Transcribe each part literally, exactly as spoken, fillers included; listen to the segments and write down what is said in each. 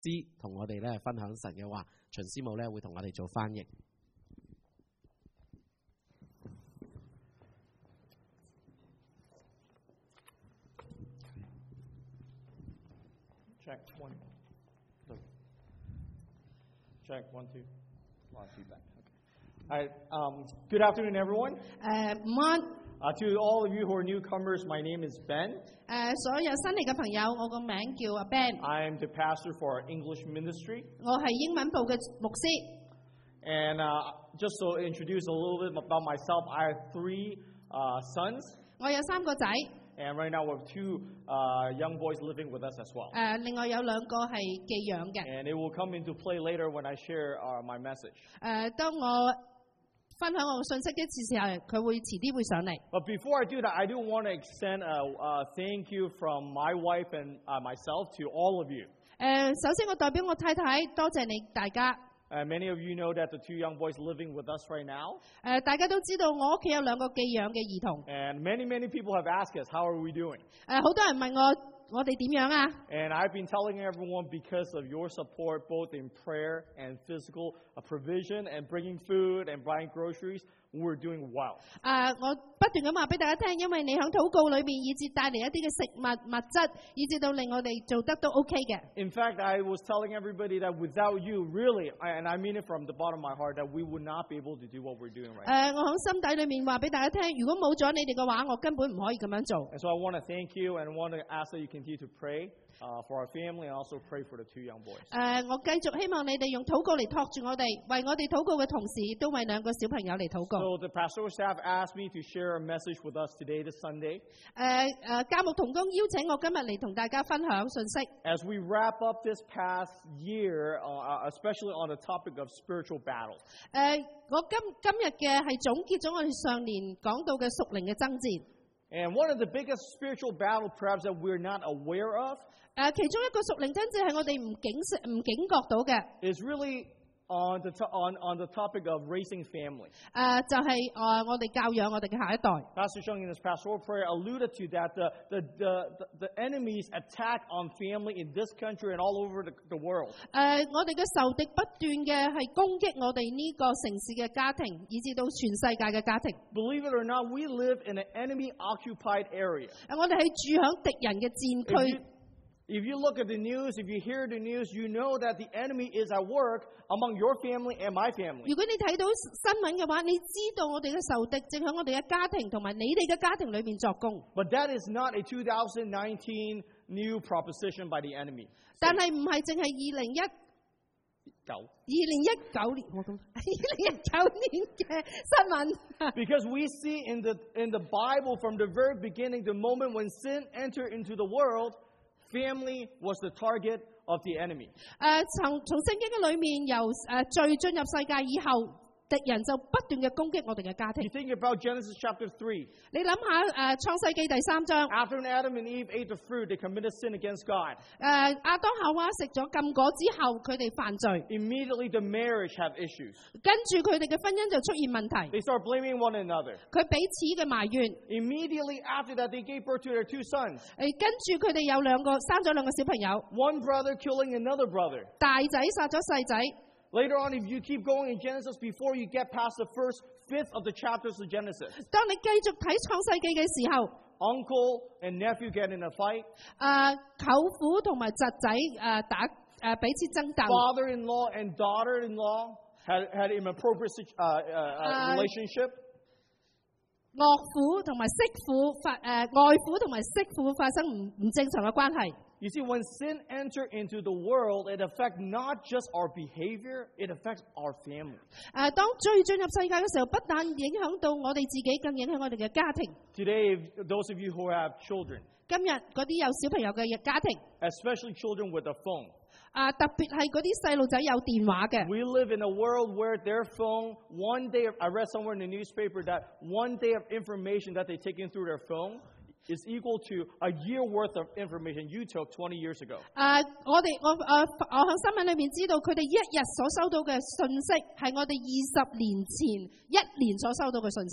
師同我哋咧分享神嘅話，秦師母咧會同我哋做翻譯。 Check one. Check one two. One feedback. Okay. All right. Um, good afternoon, everyone. 誒午安， Uh, to all of you who are newcomers, my name is Ben. 誒所有新嚟嘅朋友，我個名叫阿 Ben， I am the pastor for our English ministry. 我係英文部嘅牧師。 And uh, just to introduce a little bit about myself, I have three uh, sons. 我有三個仔， And right now we have two uh, young boys living with us as well. 誒另外有兩個係寄養嘅。 And it will come into play later when I share uh, my message. 誒當我分享我嘅信息嘅時候，佢會遲啲會上嚟。 But before I do that, I do want to extend a, a thank you from my wife and uh, myself to all of you. 誒首先我代表我太太多謝你大家。 Uh, many of you know that the two young boys living with us right now. 誒大家都知道我屋企有兩個寄養嘅兒童。 And many, many people have asked us, how are we doing? 誒好多人問我我哋點樣啊？ And I've been telling everyone because of your support, both in prayer and physical uh, provision and bringing food and buying groceries, we're doing well. 誒我不斷咁話俾大家聽，因為你喺禱告裏面，以致帶嚟一啲嘅食物物質，以致到令我哋做得都 OK 嘅。 In fact, I was telling everybody that without you, really, and I mean it from the bottom of my heart, that we would not be able to do what we're doing right now. 誒我喺心底裏面話俾大家聽，如果冇咗你哋嘅話，我根本唔可以咁樣做。 And so I want to thank you and want to ask that you continue to pray uh, for our family and also pray for the two young boys. 誒我繼續希望你哋用禱告嚟托住我哋，為我哋禱告嘅同時，亦都為兩個小朋友嚟禱告。 So the pastoral staff asked me to share a message with us today, this Sunday. 誒誒教牧同工邀請我今日嚟同大家分享信息。 As we wrap up this past year, uh, especially on the topic of spiritual battle. 誒我今今日嘅係總結咗我哋上年講到嘅屬靈嘅爭戰。 And one of the biggest spiritual battle perhaps that we're not aware of 誒其中一個屬靈爭戰係我哋唔警唔警覺到嘅。 is really on the, to- on, on the topic of raising family. 誒就係誒我哋教養我哋嘅下一代。 Pastor Chung in his pastoral prayer alluded to that the, the, the, the, the enemy's attack on family in this country and all over the, the world. 誒我哋嘅仇敵不斷嘅係攻擊我哋呢個城市嘅家庭，以至到全世界嘅家庭。 Believe it or not, we live in an enemy-occupied area. 誒我哋係住響敵人嘅戰 If you, 區。 if you look at the news, if you hear the news, you know that the enemy is at work among your family and my family. 如果你睇到新聞嘅話，你知道我哋嘅仇敵正喺我哋嘅家庭同埋你哋嘅家庭裏面作工。 But that is not a two thousand nineteen new proposition by the enemy. 但係唔係淨係二零一 Go. 二零一九年，我講二零一九年嘅新聞。 Because we see in the, in the Bible from the very beginning, the moment when sin entered into the world, family was the target of the enemy. 誒從從聖經嘅裏面，由誒罪進入世界以後，敵人就不斷嘅攻擊我哋嘅家庭 You。think about Genesis chapter three. 你諗下誒創世記第三章， After Adam and Eve ate the fruit, they committed sin against God. 誒亞當夏娃食咗禁果之後，佢哋犯罪， Immediately the marriage have issues. 跟住佢哋嘅婚姻就出現問題， They start blaming one another. 佢彼此嘅埋怨。 Immediately after that, they gave birth to their two sons. 誒跟住佢哋有兩個生咗兩個小朋友， One brother killing another brother. 大仔殺咗細仔。 Later on, if you keep going in Genesis, before you get past the first fifth of the chapters of Genesis, 當你繼續睇創世記嘅時候， uncle and nephew get in a fight. 誒舅父同埋侄仔誒打誒彼此爭鬥。 Father-in-law and daughter-in-law had, had an inappropriate uh, uh, uh, Uh, relationship. 岳父同埋媳婦發誒、呃、外父同埋媳婦發生唔唔正常嘅關係。 You see, when sin enters into the world, it affects not just our behavior, it affects our family. 誒、呃、當罪進入世界嘅時候，不但影響到我哋自己，更影響我哋嘅家庭。 Today, if- those of you who have children, 今日嗰啲有小朋友嘅家庭， especially children with a phone, 啊、特別係嗰啲細路仔有電話嘅。 we live in a world where their phone, one day, of, I read somewhere in the newspaper that one day of information that they take in through their phone is equal to a year worth of information you took twenty years ago. 誒、我哋我誒、我喺新聞裏面知道，佢哋一日所收到嘅信息係我哋二十年前一年所收到嘅信息。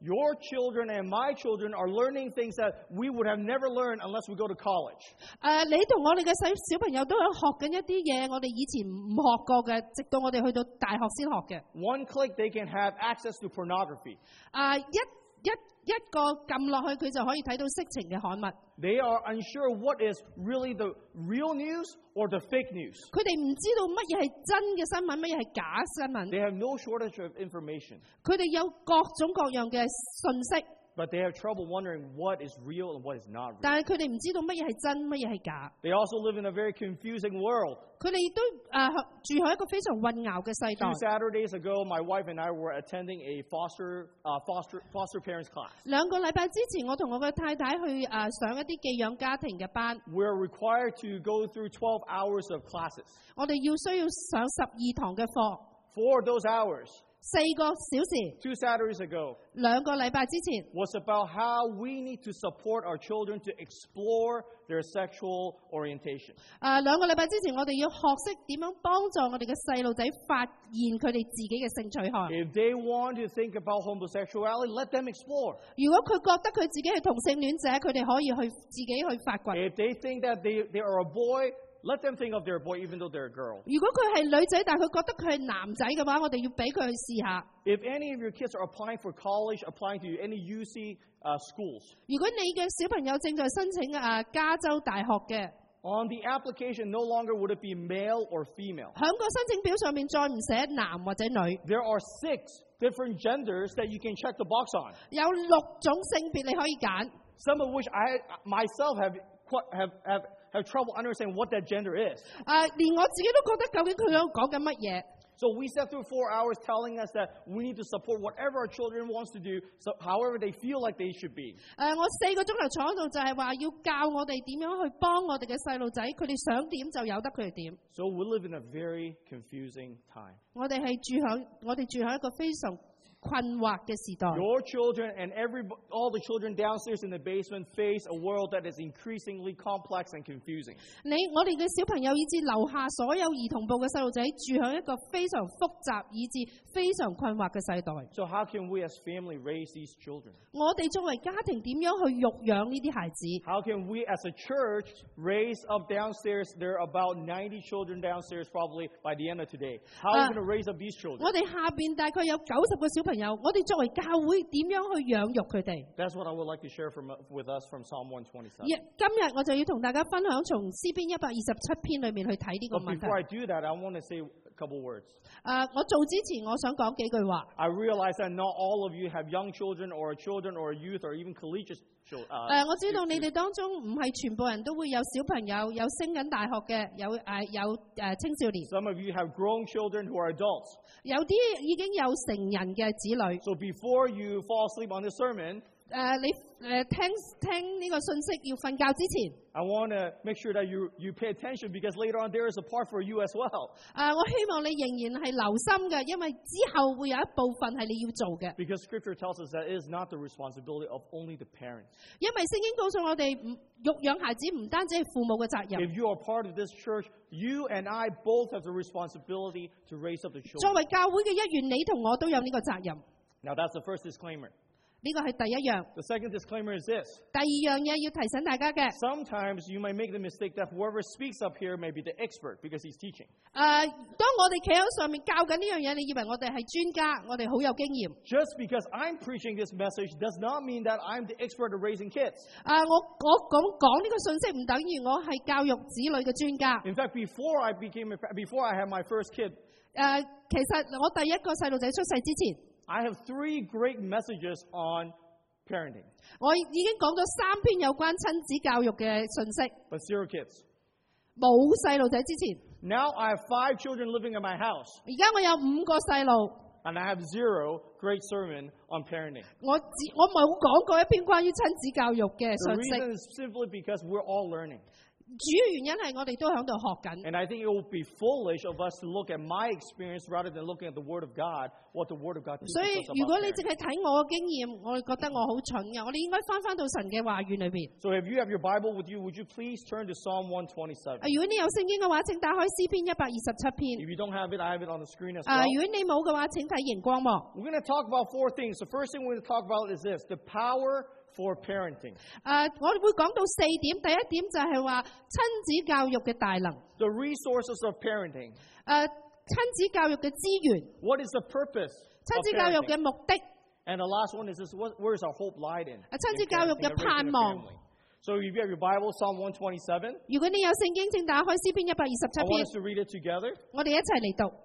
Your children and my children are learning things that we would have never learned unless we go to college. 誒、你同我哋嘅細小朋友都喺學緊一啲嘢，我哋以前唔學過嘅，直到我哋去到大學先學嘅。 One click, they can have access to pornography. 誒、一一一個撳落去，佢就可以睇到色情嘅刊物。 They are unsure what is really the real news or the fake news. 佢哋唔知道乜嘢係真嘅新聞，乜嘢係假新聞。 They have no shortage of information, 佢哋有各種各樣嘅信息， but they have trouble wondering what is real and what is not real. 但係佢哋唔知道乜嘢係真，乜嘢係假。 They also live in a very confusing world. 佢哋亦都誒、住喺一個非常混淆嘅世代 Two。Saturdays ago, my wife and I were attending a foster uh, foster foster parents class. 兩個禮拜之前，我同我嘅太太去誒、上一啲寄養家庭嘅班， We're required to go through twelve hours of classes. 我哋要需要上十二堂嘅課， For those hours, 四個小時。 two Saturdays ago, 兩個禮拜之前， was about how we need to support our children to explore their sexual orientation. 誒、兩個禮拜之前，我哋要學識點樣幫助我哋嘅細路仔發現佢哋自己嘅性取向。 If they want to think about homosexuality, let them explore. 如果佢覺得佢自己係同性戀者，佢哋可以去自己去發掘。 If they think that they, they are a boy, let them think of their boy even though they're a girl. 如果佢係女仔，但係佢覺得佢係男仔嘅話，我哋要俾佢去試下。 If any of your kids are applying for college, applying to any U C uh, schools, 如果你嘅小朋友正在申請誒、加州大學嘅， on the application, no longer would it be male or female. 響個申請表上面再唔寫男或者女， There are six different genders that you can check the box on, 有六種性別你可以揀。 some of which I myself have qu- have have, have trouble understanding what that gender is. 誒、連我自己都覺得究竟佢喺度講緊乜嘢？ So we sat through four hours telling us that we need to support whatever our children wants to do, so however they feel like they should be. 誒、我四個鐘頭坐喺度就係話要教我哋點樣去幫我哋嘅細路仔，佢哋想點就由得佢哋點。 So we live in a very confusing time. 我哋係住響我哋住響一個非常困惑嘅時代。 Your children and every all the children downstairs in the basement face a world that is increasingly complex and confusing. 你我哋嘅小朋友以至樓下所有兒童部嘅細路仔住響一個非常複雜以至非常困惑嘅世代。 So how can we as family raise these children? 我哋作為家庭點樣去育養呢啲孩子？ How can we as a church raise up downstairs? There are about ninety children downstairs probably by the end of today. How are we going to raise up these children? 我哋下邊大概有九十個小朋友，我哋作為教會點樣去養育佢哋？ That's what I would like to share from, with us from Psalm one twenty-seven. 今日我就要同大家分享從詩篇一百二十七篇裏面去睇呢個 But 問題。 before I do that, I want to say a couple words. 誒、我做之前，我想講幾句話。 I realize that not all of you have young children or children or youth or even collegiate children. 誒、我知道你哋當中唔係全部人都會有小朋友，有升緊大學嘅，有誒、有誒、青少年， Some of you have grown children who are adults. 有啲已經有成人嘅子女。 So before you fall asleep on this sermon, 誒、你誒、聽聽呢個信息要瞓覺之前， I want to make sure that you, you pay attention because later on there is a part for you as well. 誒、我希望你仍然係留心嘅，因為之後會有一部分係你要做嘅。 Because Scripture tells us that it is not the responsibility of only the parents. 因為聖經告訴我哋，唔育養孩子唔單止係父母嘅責任， If you are part of this church, you and I both have the responsibility to raise up the 作 children. 為教會嘅一員，你同我都有呢個責任。 Now that's the first disclaimer. 呢個係第一樣。 The second disclaimer is this. 第二樣嘢要提醒大家嘅，誒、 Sometimes you might make the mistake that whoever speaks up here may be the expert because he's teaching. 當我哋企喺上面教緊呢樣嘢，你以為我哋係專家，我哋好有經驗。 Just because I'm preaching this message does not mean that I'm the expert of raising kids. 啊、我我講講呢個信息唔等於我係教育子女嘅專家。 In fact, before I became a, before I had my first kid, 誒、其實我第一個細路仔出世之前， I have three great messages on parenting. 我已經講咗三篇有關親子教育嘅信息。 But zero kids. 冇細路仔之前， Now I have five children living in my house, 而家我有五個細路， and I have zero great sermon on parenting. 我只我冇講過一篇關於親子教育嘅 The 信息。 reason is simply because we're all learning. 主要原因係我哋都喺度學緊。 And I think it would be foolish of us to look at my experience rather than looking at the Word of God, what the Word of God teaches 所以 us 如果 about 你淨 parenting. 係睇我嘅經驗，我哋覺得我好蠢嘅，我哋應該翻翻到神嘅話語裏邊。 So if you have your Bible with you, would you please turn to Psalm one twenty-seven? 啊，如果你有聖經嘅話，請打開詩篇一百二十七篇。 If you don't have it, I have it on the screen as 啊， well. 如果你冇嘅話，請睇熒光幕。 We're going to talk about four things. The first thing we're going to talk about is this, the power for parenting. 啊，我會講到四點。第一點就係話親子教育嘅大能。 The resources of parenting. 誒，親子教育嘅資源， What is the purpose 親 of 子教育嘅 parenting? 目的， And the last one is this, what, where is our hope lied in? 啊，親 in 子教育 parenting 嘅 and raising a 盼望。 family. So if you have your Bible, Psalm one twenty-seven, 如果你有聖經，請打開詩篇一百二十七 I want 篇， us to read it together. 我哋一齊嚟讀。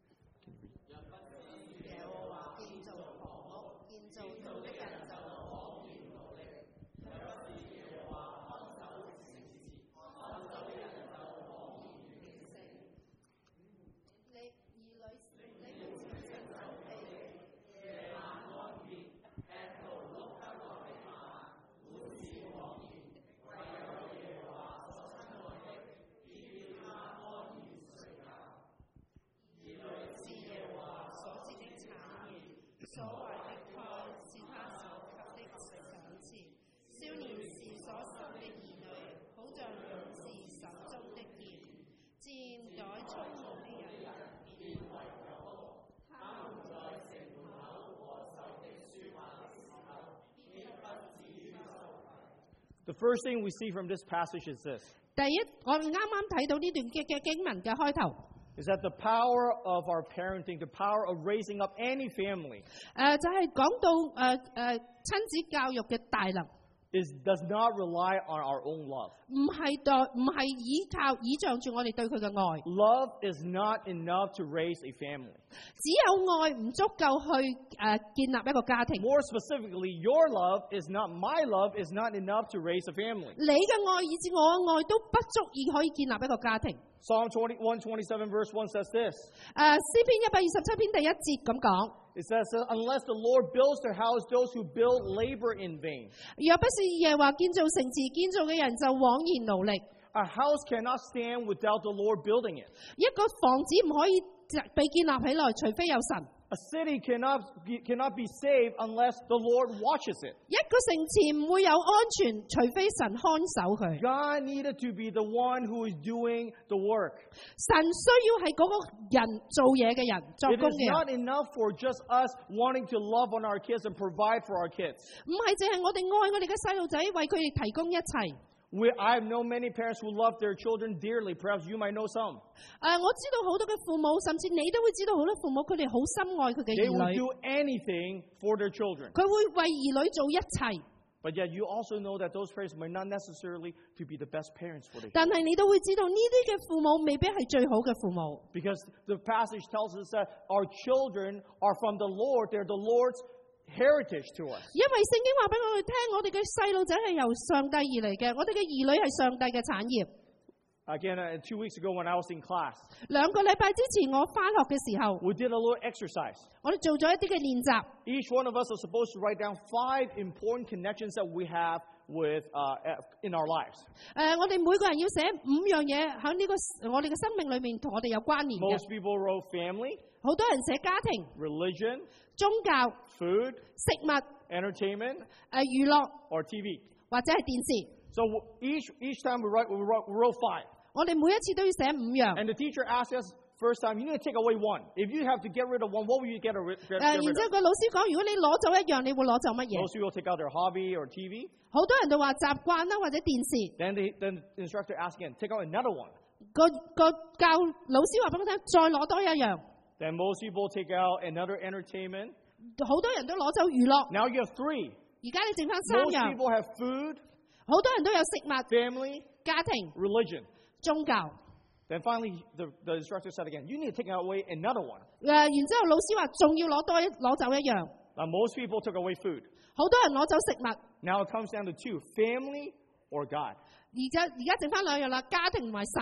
所懷的胎是他所給的賞賜，少年時所生的兒女，好像勇士手中的劍，箭袋充滿的人，便為有福。他們在城口和仇敵説話的時候，必不至於受罰。 The first thing we see from this passage is this, 第一，我哋啱啱睇到呢段嘅嘅經文嘅開頭， is that the power of our parenting, the power of raising up any family, 誒、就係、講到誒誒、親子教育嘅大能， is does not rely on our own love. 唔係代唔係依靠倚仗住我哋對佢嘅愛， Love is not enough to raise a family. 只有愛唔足夠去誒、建立一個家庭。 More specifically, your love is not my love is not enough to raise a family. 你嘅愛以至我嘅愛都不足以可以建立一個家庭。 Psalm one twenty-seven verse one says this. 誒、詩篇一百二十七篇第一節咁講： It says, unless the Lord builds their house, those who build labor in vain. 若不是耶和華建造城池，建造嘅人就枉然勞力。 A house cannot stand without the Lord building it. 一個房子唔可以被建立起來，除非有神。 A city cannot be, cannot be saved unless the Lord watches it. 一個城池唔會有安全，除非神看守佢。 God needed to be the one who is doing the work. 神需要係嗰個人做嘢嘅人，作 It 工 is 嘅人， not enough for just us wanting to love on our kids and provide for our kids. 唔係淨係我哋愛我哋嘅細路仔，為佢哋提供一切。 We, I know many parents who love their children dearly. Perhaps you might know some. 誒、我知道好多嘅父母，甚至你都會知道好多父母，佢哋好深愛佢嘅 They 兒 will 女， do anything for their children. 佢會為兒女做一切。 But yet you also know that those parents might not necessarily to be the best parents for their 但 children. 係你都會知道呢啲嘅父母未必係最好嘅父母， Because the passage tells us that our children are from the Lord. They're the Lord's heritage to us. 因為聖經話俾我哋聽，我哋嘅細路仔係由上帝而嚟嘅，我哋嘅兒女係上帝嘅產業。 Again, uh, two weeks ago when I was in class, 兩個禮拜之前我翻學嘅時候， we did a little exercise. 我哋做咗一啲嘅練習。 Each one of us is supposed to write down five important connections that we have with uh, in our lives. 誒、我哋每個人要寫五樣嘢喺呢個我哋嘅生命裏面同我哋有關聯嘅。 Most people wrote family, 好多人寫家庭、 religion, 宗教、 food, 食物、誒、 entertainment, 娛樂 or T V. 或者係電視。 So each each time we write, we wrote, we wrote five. 我哋每一次都要寫五樣。 And the teacher asked us first time, you need to take away one. If you have to get rid of one, what will you get, rid, get, 誒、 get 然 rid 之後 of? 個老師講，如果你攞走一樣，你會攞走乜嘢？ Most people take out their hobby or T V. 好多人都話習慣啦，或者電視。 Then, they, then the instructor asked again, take out another one. 個個教老師話俾我聽，再攞多一樣。 Then most people take out another entertainment. 好多人都攞走娛樂。 Now you have three. 而家你剩翻三 Most 樣， people have food, 好多人都有食物、 family, 家庭、 religion. 宗教。 Then finally, the, the instructor said again, you need to take away another one. 誒、然之後老師話仲要攞多一攞走一樣。 Now most people took away food. 好多人攞走食物。 Now it comes down to two, family or God. 而家而家剩翻兩樣啦，家庭同埋神。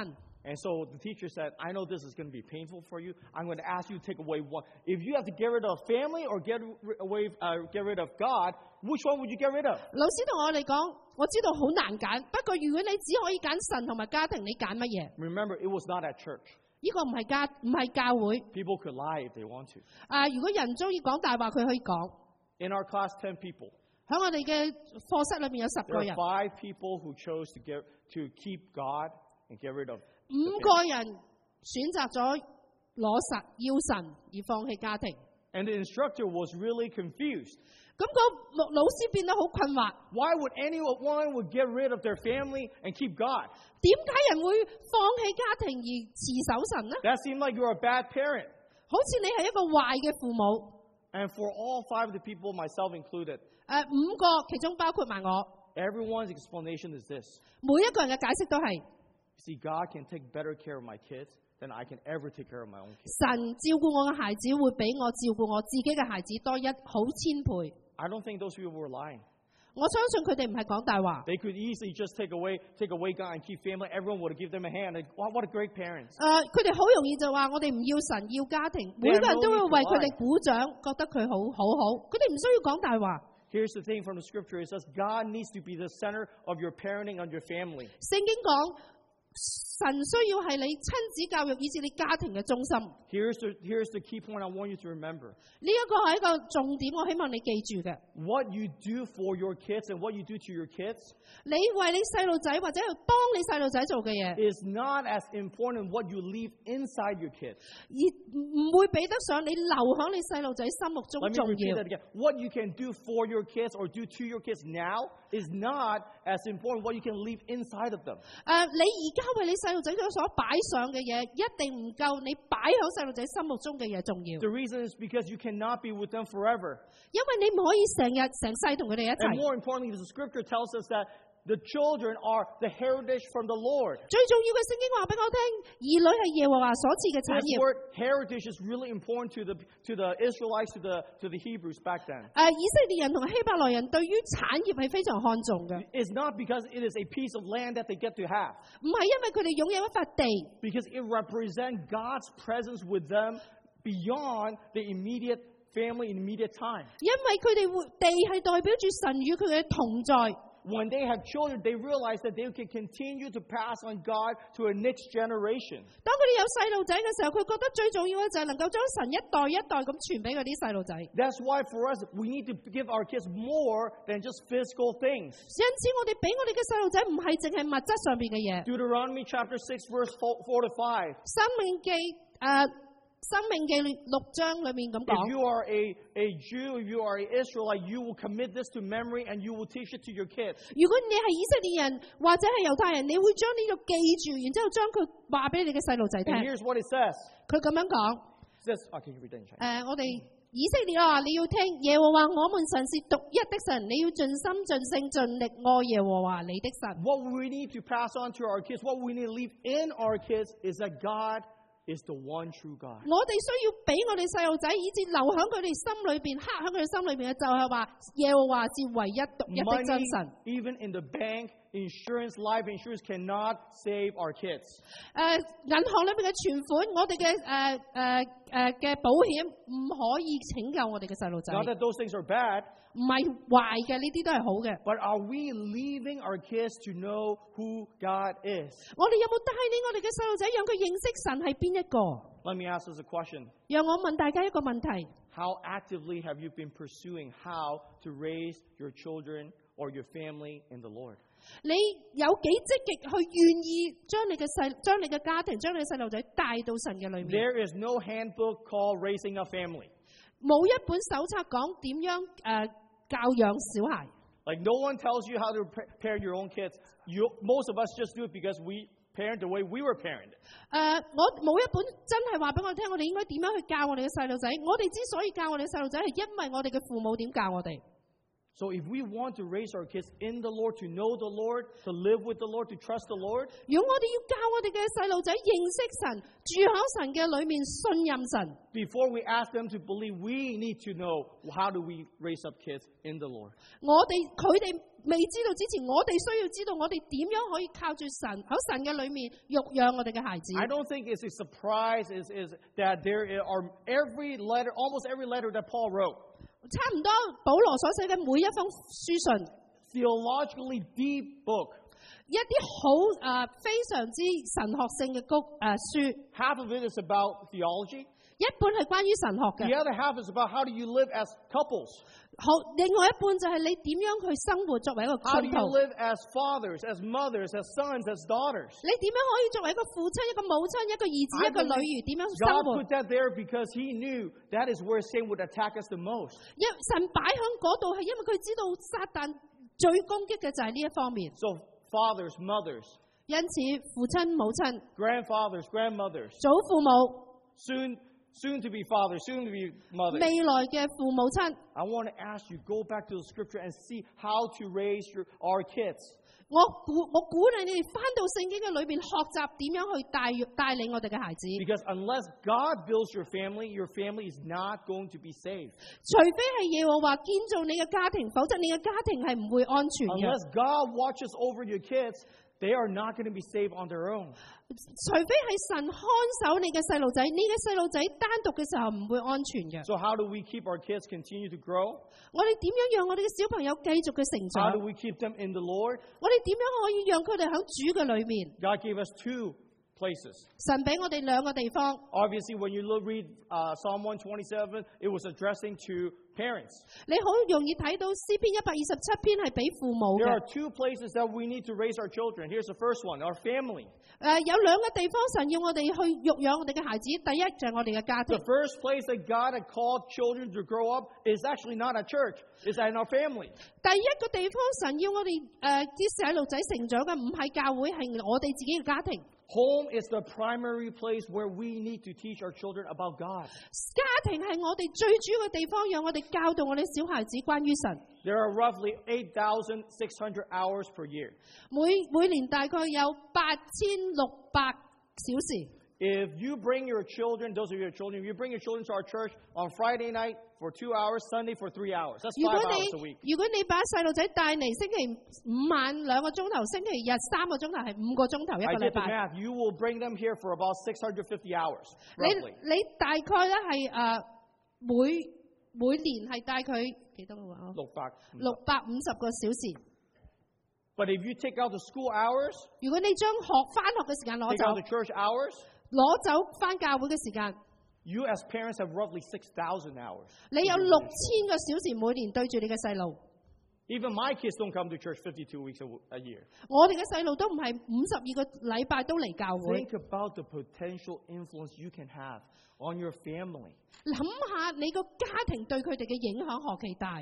And so the teacher said, I know this is going to be painful for you. I'm going to ask you to take away one. If you have to get rid of family or get away, uh, get rid of God, which one would you get rid of? 老師同我哋講，我知道好難揀，不過如果你只可以揀神同埋家庭，你揀乜嘢？ Remember, it was not at church. 呢個唔係家唔係教會。 People could lie if they want to. 啊，如果人中意講大話，佢可以講。 In our class, ten people. 喺我哋嘅課室裏面有十 There 個 are 人， five people who chose to get to keep God and get rid of. 五個人選擇咗攞實要神而放棄家庭。 And the instructor was really confused. 咁個老師變得好困惑， Why would anyone would get rid of their family and keep God? 點解人會放棄家庭而持守神呢？ That seemed like you're a bad parent. 好似你係一個壞嘅父母。 And for all five of the people, myself included, 誒、五個其中包括埋我， everyone's explanation is this. 每一個人嘅解釋都係 See, God can take better care of my kids than I can ever take care of my own kids. 神照顧我嘅孩子會比我照顧我自己嘅孩子多一好千倍。 I don't think those people were lying. 我相信佢哋唔係講大話。 They could easily just take away, take away God and keep family. Everyone would give them a hand. Like, wow, what a great parents. 誒、佢哋好容易就話我哋唔要神要家庭，每個人都會為佢哋鼓掌，覺得佢好好好。佢哋唔需要講大話。 Here's the thing from the scripture. It says God needs to be the center of your parenting and your family. 聖經講神需要係你親子教育以至你家庭嘅中心。 Here's the, here's the key point I want you to remember. 呢一個係一個重點，我希望你記住嘅。 What you do for your kids and what you do to your kids 你為你細路仔或者幫你細路仔做嘅嘢， is not as important what you leave inside your kids. 而唔會比得上你留喺你細路仔心目中 Let me 重 repeat 要。 that again. What you can do for your kids or do to your kids now is not as important what you can leave inside of them. 誒、你而家為你細路仔所擺上嘅嘢，一定唔夠你擺喺細路仔心目中嘅嘢重要。 The reason is because you cannot be with them forever. 因為你唔可以成日成世同佢哋一 And 齊。 more importantly, the scripture tells us that the children are the heritage from the Lord. 最重要嘅聖經話俾我聽，兒女係耶和華所賜嘅產 This 業。 word heritage is really important to the to the Israelites, to the to the Hebrews back then. 誒、以色列人同希伯來人對於產業係非常看重嘅， It's not because it is a piece of land that they get to have, 唔係因為佢哋擁有一塊地， because it represents God's presence with them beyond the immediate family, immediate time. 因為佢哋會地係代表住神與佢嘅同在。 When they have children, they realize that they can continue to pass on God to a next generation. 當佢哋有細路仔嘅時候，佢覺得最重要嘅就係能夠將神一代一代咁傳俾嗰啲細路仔。因 That's why for us, we need to give our kids more than just physical things. 此，我哋俾我哋嘅細路仔唔係淨係物質上邊嘅嘢。 Deuteronomy chapter six, verse four to five. 生命記誒、生命記六章裏面咁 If 講。 you are a, a Jew, if you are an Israelite, you will commit this to memory and you will teach it to your kids. 如果你係以色列人或者係猶太人，你會將呢個記住，然之後將佢話俾你嘅細路仔聽。 And here's what it says. 佢咁樣講。 It says, okay, you read that in Chinese. 誒、我哋以色列啊，你要聽耶和華我們神是獨一的神，你要盡心盡性盡力愛耶和華你的神。 What we need to pass on to our kids, what we need to leave in our kids is that God is the one true God. 我哋需要俾我哋細路仔，以至留喺佢哋心裏邊，刻喺佢哋心裏邊嘅就係話耶和華是唯一獨一的真 Money, 神。 even in the bank, insurance, life insurance cannot save our kids. 誒、銀行裏邊嘅存款，我哋嘅誒誒誒嘅保險唔可以拯救我哋嘅細路仔， Not that those things are bad, 唔係壞嘅，呢啲都係好嘅。 but are we leaving our kids to know who God is? 我哋有冇帶領我哋嘅細路仔，讓佢認識神係邊一個？ Let me ask us a question. 讓我問大家一個問題： How actively have you been pursuing how to raise your children or your family in the Lord? 你有幾積極去願意將你嘅細、將你嘅家庭、將你嘅細路仔帶到神嘅裏面？ There is no handbook called Raising a Family. 冇一本手冊講點樣誒、呃教養小孩。 Like no one tells you how to pa- parent your own kids. You, most of us just do it because we parent the way we were parented. 誒、我冇一本真係話俾我聽，我哋應該點樣去教我哋嘅細路仔。我哋之所以教我哋細路仔，係因為我哋嘅父母點教我哋。 So if we want to raise our kids in the Lord, to know the Lord, to live with the Lord, to trust the Lord, 如果我哋要教我哋嘅細路仔認識神，住喺神嘅裏面，信任神。 before we ask them to believe, we need to know how do we raise up kids in the Lord. 我哋佢哋未知道之前，我哋需要知道我哋點樣可以靠住神喺神嘅裏面育養我哋嘅孩子。 I don't think it's a surprise is, is that there are every letter, almost every letter that Paul wrote. 差唔多保羅所寫嘅每一封書信， Theologically deep book. 一啲好誒非常之神學性嘅谷誒書， Half of it is about theology. 一半係關於神學 The 嘅， other half is about how do you live as couples. 好，另外一半就係你點樣去生活作為一個 How do 信 you 徒， live as fathers, as mothers, as sons, as daughters? 你點樣可以作為一個父親、一個母親、一個兒子、 I 一個女兒點樣生 God 活？ put that there because He knew that is where Satan would attack us the most. 因神擺喺嗰度係因為佢知道撒旦最攻擊嘅就係呢一方面， So fathers, mothers, 因此父親、母親、 grandfathers, grandmothers, 祖父母、 soon, soon to be fathers, soon to be mothers. 未來嘅父母親， I want to ask you, go back to the scripture and see how to raise your, our kids. 我鼓我鼓勵你哋翻到聖經嘅裏邊學習點樣去帶帶領我哋嘅孩子， Because unless God builds your family, your family is not going to be saved. 除非係耶和華建造你嘅家庭，否則你嘅家庭係唔會安全嘅。 Unless God watches over your kids, they are not going to be saved on their own. 除非係神看守你嘅細路仔，你嘅細路仔單獨嘅時候唔會安全嘅。 So how do we keep our kids continue to grow? 我哋點樣讓我哋嘅小朋友繼續嘅成 How 長？ do we keep them in the Lord? 我哋點樣可以讓佢哋喺主嘅裏面？ God gave us two places. 神俾我哋兩個地方。 Obviously, when you look, read uh, Psalm one twenty-seven, it was addressing to parents. 你好容易睇到詩篇一百二十七篇係俾父母 There 嘅。 are two places that we need to raise our children. Here's the first one, our family. 誒、有兩個地方神要我哋去育養我哋嘅孩子，第一就係我哋嘅家庭 The。first place that God had called children to grow up is actually not at church, it's in our family. 第一個地方神要我哋誒啲細路仔成長嘅唔係教會，係我哋自己嘅家庭。 Home is the primary place where we need to teach our children about God. 家庭係我哋最主要嘅地方，讓我哋教導我哋小孩子關於神。 There are roughly eight thousand six hundred hours per year. 每每年大概有八千六百小時。 If you bring your children, those of your children, if you bring your children to our church on Friday night for two hours, Sunday for three hours. That's 如果 five 你 hours a week. 如果你把細路仔帶嚟星期五晚兩個鐘頭，星期日三個鐘頭，係五個鐘頭一 I 個禮 did the 拜。 math. You will bring them here for about six hundred fifty hours, 你 roughly. 你大概咧係誒每每年係帶佢幾多個話？ Look back. 六百五十個小時。 But if you take out the school hours, 如果你將學翻學嘅時間攞 take 走 out，the church hours, 攞走翻教會嘅時間， you as parents have roughly six thousand hours. 你有六千個小時每年對住你嘅細路。 Even my kids don't come to church fifty-two weeks a, a year. 我哋嘅細路都唔係五十二個禮拜都嚟教會。 Think about the potential influence you can have on your family. 諗下你個家庭對佢哋嘅影響何其大。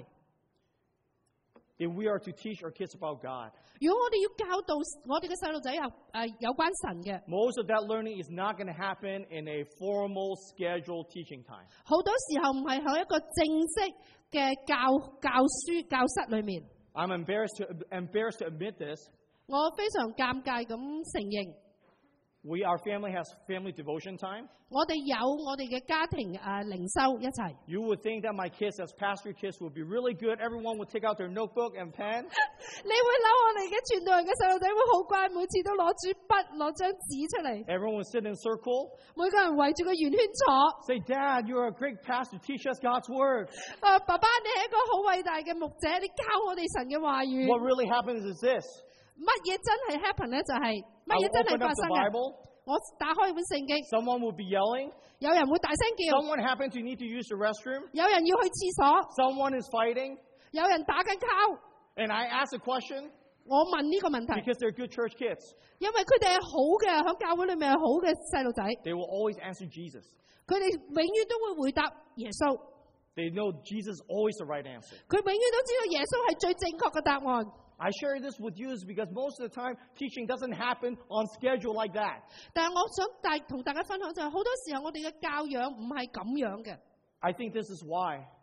If we are to teach our kids about God, 如果我哋要教導我哋嘅細路仔有誒有關神嘅， most of that learning is not going to happen in a formal scheduled teaching time. 好多時候唔係喺一個正式嘅教教書教室裏面。 I'm embarrassed to, embarrassed to admit this. 我非常尷尬咁承認， We, our family has family devotion time. 我哋有我哋嘅家庭誒、呃、靈修一齊。 You would think that my kids, as pastor kids, would be really good. Everyone would take out their notebook and pen. 你會諗我哋嘅傳道人嘅細路仔會好乖，每次都攞住筆攞張紙出嚟， Everyone would sit in a circle. 每個人圍住個圓圈坐。 Say, Dad, you're a great pastor. Teach us God's word. 啊，爸爸，你係一個好偉大嘅牧者，你教我哋神嘅話語。 What really happens is this. 乜嘢真係 happen 咧？就係乜 I 嘢 will 真係 open 發 up 生 the 嘅。 Bible. 我打開本聖經， Someone would be yelling. 有人會大聲叫， Someone happens to need to use the restroom. 有人要去廁所， Someone is fighting. 有人打緊交。 And I ask a question 我問呢個問題， because they're good church kids. 因為佢哋係好嘅，喺教會裏面係好嘅細路仔， They will always answer Jesus. 佢哋永遠都會回答耶穌， They know Jesus is always the right answer. 佢永遠都知道耶穌係最正確嘅答案。 I share this with you is because most of the time teaching doesn't happen on schedule like that. 但係我想大同大家分享就係、是、好多時候我哋嘅教養唔係咁樣嘅。 I think this is why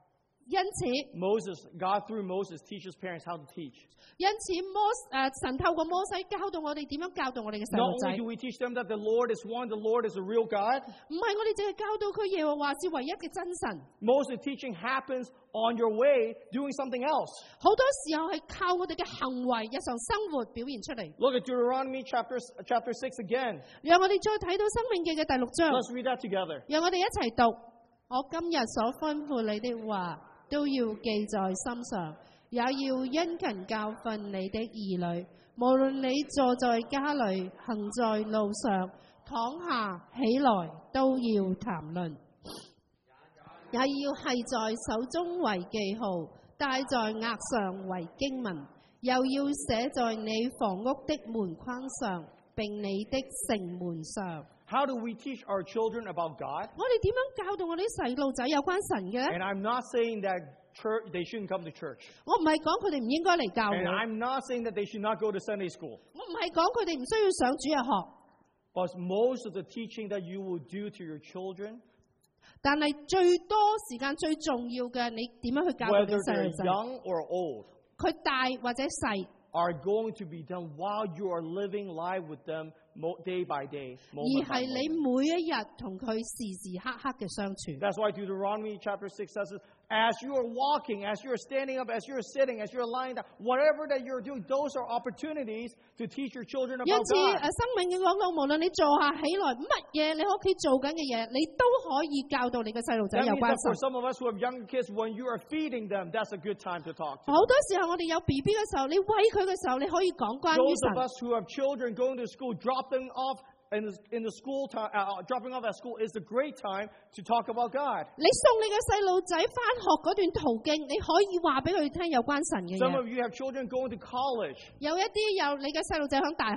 因此， Moses, God through Moses teaches parents how to teach. 因此摩誒神透過摩西教導我哋點樣教導我哋嘅細 Not 路仔， only do we teach them that the Lord is one, the Lord is a real God. 唔係我哋淨係教導佢耶和華是唯一嘅真神。 Most of the teaching happens on your way doing something else. 好多時候係靠我哋嘅行為、日常生活表現出嚟。 Look at Deuteronomy chapter, chapter six again. 讓我哋再睇到《申命記》嘅第六章， Let's read that together. 讓我哋一齊讀。我今日所吩咐你的話，都要記在心上，也要殷勤教訓你的兒女。無論你坐在家裏，行在路上，躺下起來，都要談論。也要係在手中為記號，戴在額上為經文，又要寫在你房屋的門框上，並你的城門上。 How do we teach our children about God? 我哋點樣教導我啲細路仔有關神嘅咧？ And I'm not saying that church, they shouldn't come to church. 我唔係講佢哋唔應該嚟教 And 會， I'm not saying that they should not go to Sunday school. 我唔係講佢哋唔需要上主日學， But most of the teaching that you will do to your children, 但係最多時間最重要嘅，你點樣去教導你 whether 細 they're 路仔？ young or old, 佢大或者細， are going to be done while you are living life with them mo- day by day, 而 moment 係 by 你 moment. 每一日同佢時時刻刻嘅相處。 That's why Deuteronomy chapter six says, as you are walking, as you are standing up, as you are sitting, as you are lying down, whatever that you're doing, those are opportunities to teach your children 因 about 此，誒 God. 生命嘅講到，無論你坐下起來，乜嘢你喺屋企做緊嘅嘢，你都可以教導你嘅細路仔 That 有 means 關 that for 神。 some of us who have younger kids, when you are feeding them, that's a good time to talk to 好 them. 多時候我哋有 B B 嘅時候，你餵佢嘅時候，你可以講關於 Those of 神。 us who have children going to school, drop them off in the, in the school time, uh, dropping off at school is a great time to talk about God. 你送你嘅細路仔翻學嗰段途徑，你可以話俾佢聽有關神嘅 Some 嘢。 of you have children going to college. 有一啲有你嘅細路仔響大學，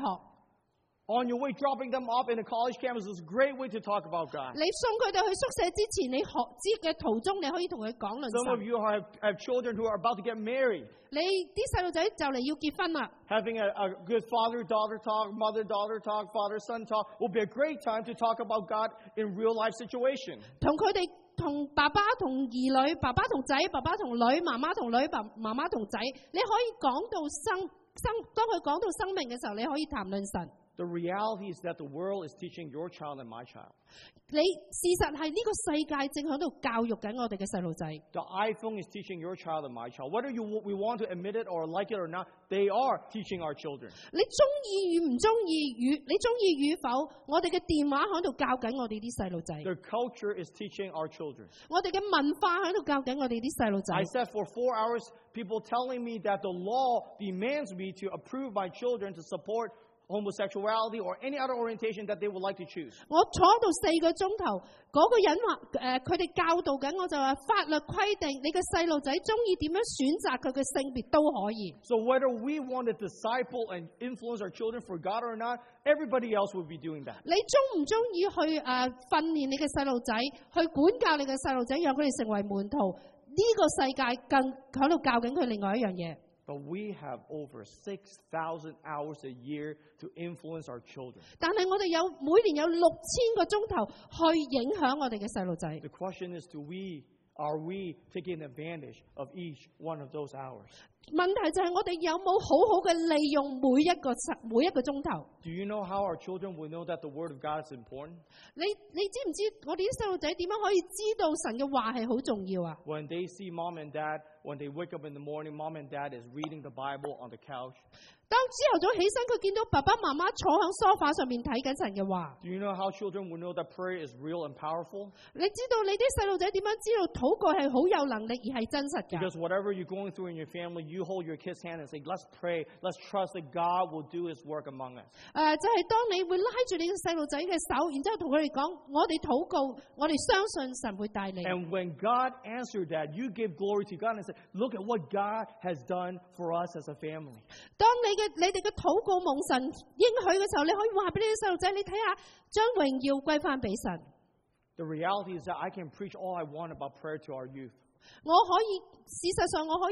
On your way, dropping them off in a college campus is a great way to talk about God. 你送佢哋去宿舍之前，你學知嘅途中，你可以同佢講論 Some of 神。 you have, have children who are about to get married. 你啲細路仔就嚟要結婚啦， Having a, a good father-daughter talk, mother-daughter talk, father-son talk will be a great time to talk about God in real-life situation. 同佢哋同爸爸同兒女，爸爸同仔，爸爸同女，媽媽同女，爸媽媽同仔，你可以講到生生，當佢講到生命嘅時候，你可以談論神。 The reality is that the world is teaching your child and my child. 你事實係呢個世界正喺度教育緊我哋嘅細路仔。 The iPhone is teaching your child and my child. Whether you, we want to admit it or like it or not, they are teaching our children. 你中意與唔中意與你中意與否，我哋嘅電話喺度教緊我哋啲細路仔， Their culture is teaching our children. 我哋嘅文化喺度教緊我哋啲細路仔 I。sat for four hours, people telling me that the law demands me to approve my children to support homosexuality or any other orientation that they would like to choose. 我坐喺度四個鐘頭，嗰、個人話誒，佢、哋教導緊我就話法律規定你嘅細路仔中意點樣選擇佢嘅性別都可以。 So whether we want to disciple and influence our children for God or not, everybody else will be doing that. 你中唔中意去誒、呃、訓練你嘅細路仔，去管教你嘅細路仔，讓佢哋成為門徒？呢、個世界更喺度教緊佢另外一樣嘢。 But we have over six thousand hours a year to influence our children. 但係我哋有每年有六千個鐘頭去影響我哋嘅細路仔。 The question is, do we, are we taking advantage of each one of those hours? 問題就係我哋有冇好好嘅利用每一個每一個鐘頭？ Do you know how our children will know that the Word of God is important? 你你知唔知我哋啲細路仔點樣可以知道神嘅話係好重要啊？ When they see mom and dad, when they wake up in the morning, mom and dad is reading the Bible on the couch. 當朝頭早起身，佢見到爸爸媽媽坐喺梳化上面睇緊神嘅話。 Do you know how children will know that prayer is real and powerful? 你知道你啲細路仔點樣知道禱告係好有能力而係真實㗎？ Because whatever you're going through in your family, you hold your kid's hand and say, let's pray, let's trust that God will do His work among us. 誒、呃就係、當你會拉住你嘅細路仔嘅手，然之後同佢哋講：我哋禱告，我哋相信神會帶領。 And when God answered that, you give glory to God and say, look at what God has done for us as a family. 當你嘅你哋嘅禱告蒙神應許嘅時候，你可以話俾你啲細路仔，你睇下將榮耀歸翻俾神。 The reality is that I can preach all I want about prayer to our youth. 我可以事實上我可以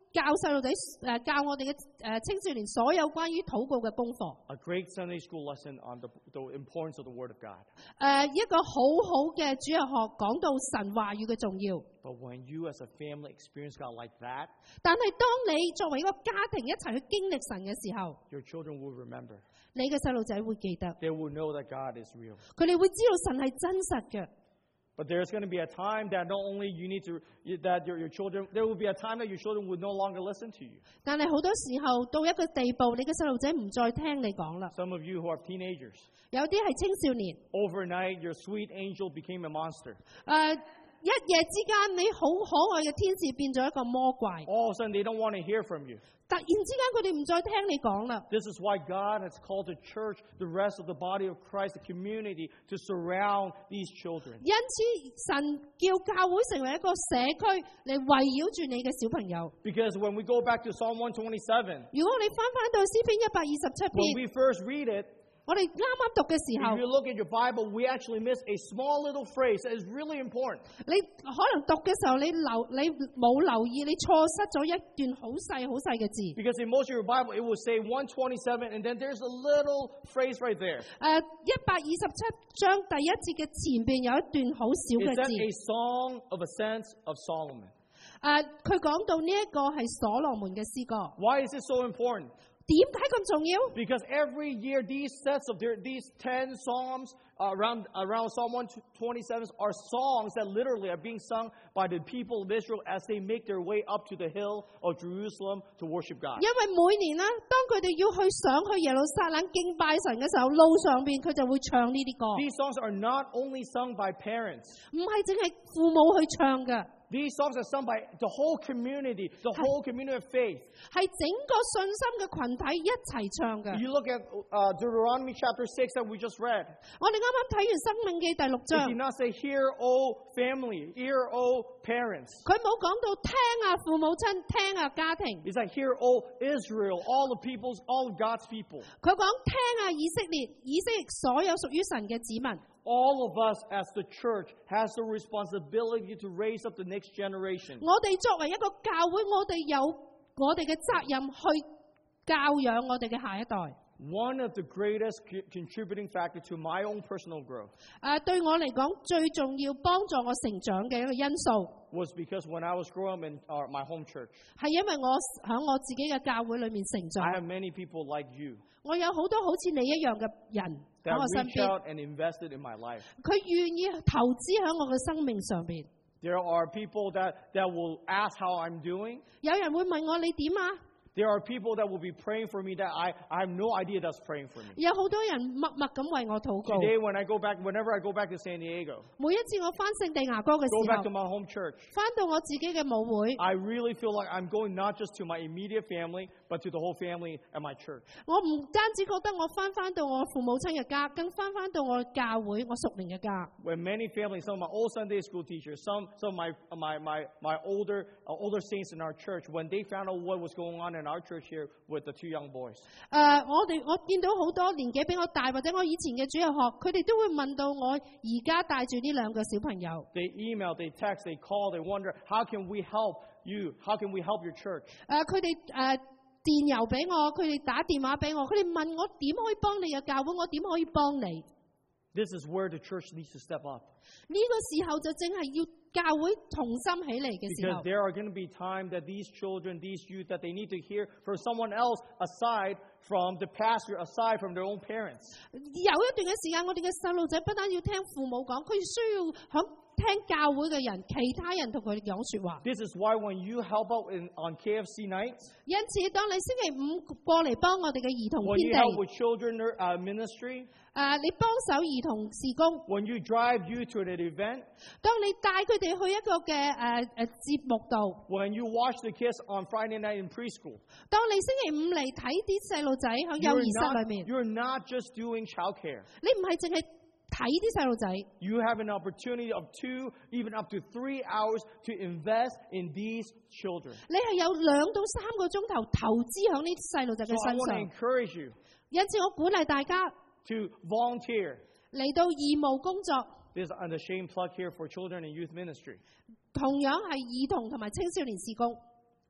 教細路仔誒教我哋嘅誒青少年所有關於禱告嘅功課。 A great Sunday school lesson on the, the importance of the Word of God. 誒、一個好好嘅主日學講到神話語嘅重要。 But when you as a family experience God like that, 但係當你作為一個家庭一齊去經歷神嘅時候， your children will remember. 你嘅細路仔會記得， They will know that God is real. 佢哋會知道神係真實嘅。 But there's going to be a time that not only you need to, that your, your children, there will be a time that your children will no longer listen to you. 但係好多時候到一個地步，你嘅細路仔唔再聽你講啦。 Some of you who are teenagers, 有啲係青少年， overnight your sweet angel became a monster. 誒、一夜之間你好可愛嘅天使變咗一個魔怪， All of a sudden they don't want to hear from you. 突然之間佢哋唔再聽你講啦。 This is why God has called the church, the rest of the body of Christ, the community, to surround these children. 因此神叫教會成為一個社區嚟圍繞住你嘅小朋友。 Because when we go back to Psalm one twenty-seven, 如果我哋翻翻到詩篇一百二十七 when 篇， we first read it, 我哋啱啱讀嘅時候 if，you look at your Bible, we actually miss a small little phrase that is really important. 你可能讀嘅時候你留你冇留意，你錯失咗一段好細好細嘅字。 Because in most of your Bible, it will say one twenty-seven, and then there's a little phrase right there. 誒一百二十七章第一節嘅前邊有一段好少 It's 嘅 that 字。 a song of ascents of Solomon. 誒佢講到呢一個係所羅門嘅詩歌， Why is it so important? 點解咁重要？ Because every year these sets of their, these ten psalms uh, around around Psalm one twenty-seven are songs that literally are being sung by the people of Israel as they make their way up to the hill of Jerusalem to worship God. 因為每年咧，當佢哋要去上去耶路撒冷敬拜神嘅時候，路上邊佢就會唱呢啲歌， These songs are not only sung by parents. 唔係淨係父母去唱嘅， These songs are sung by the whole community, the whole community of faith. 係整個信心嘅群體一齊唱嘅。 You look at uh, Deuteronomy chapter six that we just read. 我哋啱啱睇完《申命記》第六 It 章， did not say, "Hear, O family, hear, O parents." 佢冇講到聽啊父母親，聽啊家庭， It's like, "Hear, O Israel, all the peoples, all of God's people." 佢講聽啊以色列，以色列所有屬於神嘅子民。 All of us as the church has the responsibility to raise up the next generation. 我哋作為一個教會，我哋有我哋嘅責任去教養我哋嘅下一代。 One of the greatest co- contributing factor to my own personal growth 誒、對我嚟講，最重要幫助我成長嘅一個因素， was because when I was growing up in our, my home church, 係因為我喺我自己嘅教會裏面成 I 長。 have many people like you 我有好多好似你一樣嘅人喺 that 我身 reach 邊， out and invested in my life. 佢願意投資喺我嘅生命上邊。 There are people that, that will ask how I'm doing. 有人會問我你點啊？ There are people that will be praying for me that I, I have no idea that's praying for me. 有好多人默默咁為我禱告。 Today when I go back, whenever I go back to San Diego, 每一次我翻聖地牙哥嘅 go 時 back to 候， my home church, 翻到我自己嘅母會， I really feel like I'm going not just to my immediate family, but to the whole family at my church. 我唔單止覺得我翻翻到我父母親嘅家，更翻翻到我教會，我屬靈嘅家。 When many families, some of my old Sunday school teachers, some, some of my, my, my, my older, uh, older saints in our church, when they found out what was going on in our church here with the two young boys, 誒、我哋我見到好多年紀比我大或者我以前嘅主日學，佢哋都會問到我而家帶住呢兩個小朋友。 they email, they text, they call, they wonder, how can we help you? How can we help your church? 誒佢哋誒電郵俾我，佢哋打電話俾我，佢哋問我點可以幫你嘅教會，我點可以幫你？ This is where the church needs to step up. 呢、個時候就正係要教會同心起嚟嘅時 Because 候。 there are going to be times that these children, these youth, that they need to hear from someone else aside from the pastor, aside from their own parents. 有一段嘅時間，我哋嘅細路仔不單要聽父母講，佢需要響聽教會嘅人，其他人同佢哋講説話。 This is why when you help out in, on K F C nights, 因此，當你星期五過嚟幫我哋嘅兒童 when 天 you help 地， with children uh, ministry, 誒、你幫手兒童事工， when you drive you to an event, 當你帶佢哋去一個嘅誒誒節目度， when you watch the kids on Friday night in preschool, 當你星期五嚟睇啲細路仔喺幼 you're 兒室 not, 裏面， you're not just doing childcare. 你唔係淨係睇啲細路仔， You have an opportunity of two, even up to three hours to invest in these children. 你係有兩到三個鐘頭投資喺呢啲細路仔 So 嘅 I 身 want to 上。 encourage you 因此，我鼓勵大家 to volunteer. 嚟到義務工作， There's an unashamed plug here for children and youth ministry. 同樣係兒童同埋青少年事工。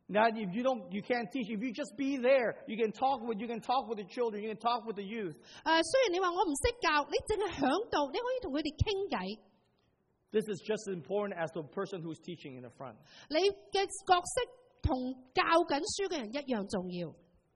Now, if you don't, you can't teach. If you just be there, you can talk with, you can talk with the children, you can talk with the youth. 誒、雖然你話我唔識教，你淨係響度，你可以同佢哋傾偈。 This is just as important as the person who's teaching in the front. 你嘅角色同教緊書嘅人一樣重要。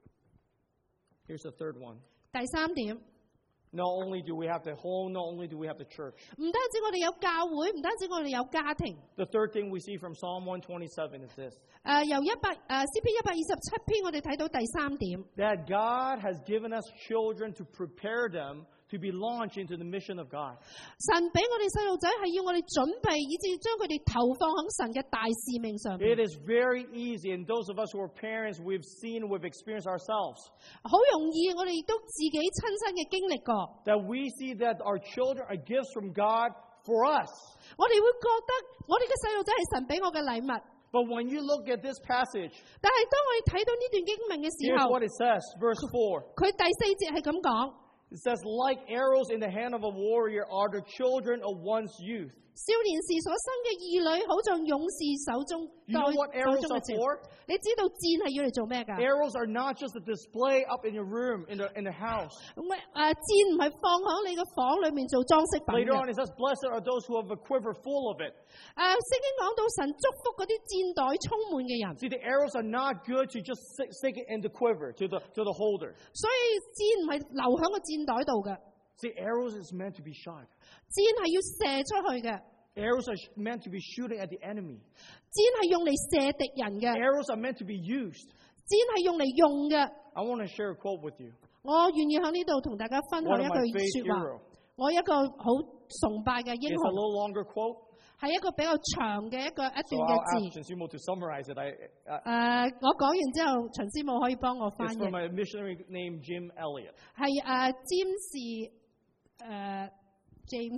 Here's the third one. 第三點， Not only do we have the home, not only do we have the church. 唔單止我哋有教會，唔單止我哋有家庭。 The third thing we see from Psalm one twenty-seven is this. 誒、由一百誒詩篇一百二十七篇，我哋睇到第三點。 That God has given us children to prepare them to be launched into the mission of God. 神俾我哋細路仔係要我哋準備，以至將佢哋投放喺神嘅大使命上面。 It is very easy, and those of us who are parents, we've seen, we've experienced ourselves, 好容易，我哋亦都自己親身嘅經歷過。 that we see that our children are gifts from God for us. 我哋會覺得我哋嘅細路仔係神俾我嘅禮物， But when you look at this passage, 但係當我哋睇到呢段經文嘅時 here's 候， what it says, verse four. 佢第四節係咁講。 It says, like arrows in the hand of a warrior are the children of one's youth. 少年時所生嘅兒女，好像勇士手中 You know what 手 arrows 中嘅 are 箭。 for? 你知道箭係要嚟做咩㗎？ Arrows are not just a display up in your room, in the, in the house. 咁誒箭唔係放喺你嘅房裏面做裝飾品 Later 嘅。 on, it says, blessed are those who have a quiver full of it. 誒聖經講到神祝福嗰啲箭袋充滿嘅人， See, the arrows are not good to just stick, stick it in the quiver, to the, to the holder. 所以箭唔係留喺個箭袋度嘅， See, arrows is meant to be shot. 箭係要射出去嘅， Arrows are sh- meant to be shooting at the enemy. 箭係用嚟射敵人嘅， Arrows are meant to be used. 箭係用嚟用嘅。 I want to share a quote with you. 我願意喺呢度同大家分享 One 一 of my 句 faith 説話。 hero. 我一個好崇拜嘅英 It's a 雄， little longer quote, 係一個比較長嘅一個一 so 段 I'll 嘅 ask 字。 Chen Simo to summarize it. I, uh, 誒、我講完之後，陳師母可以幫我翻 it's 譯。 from a missionary named Jim Elliot. 係誒、詹士誒、James，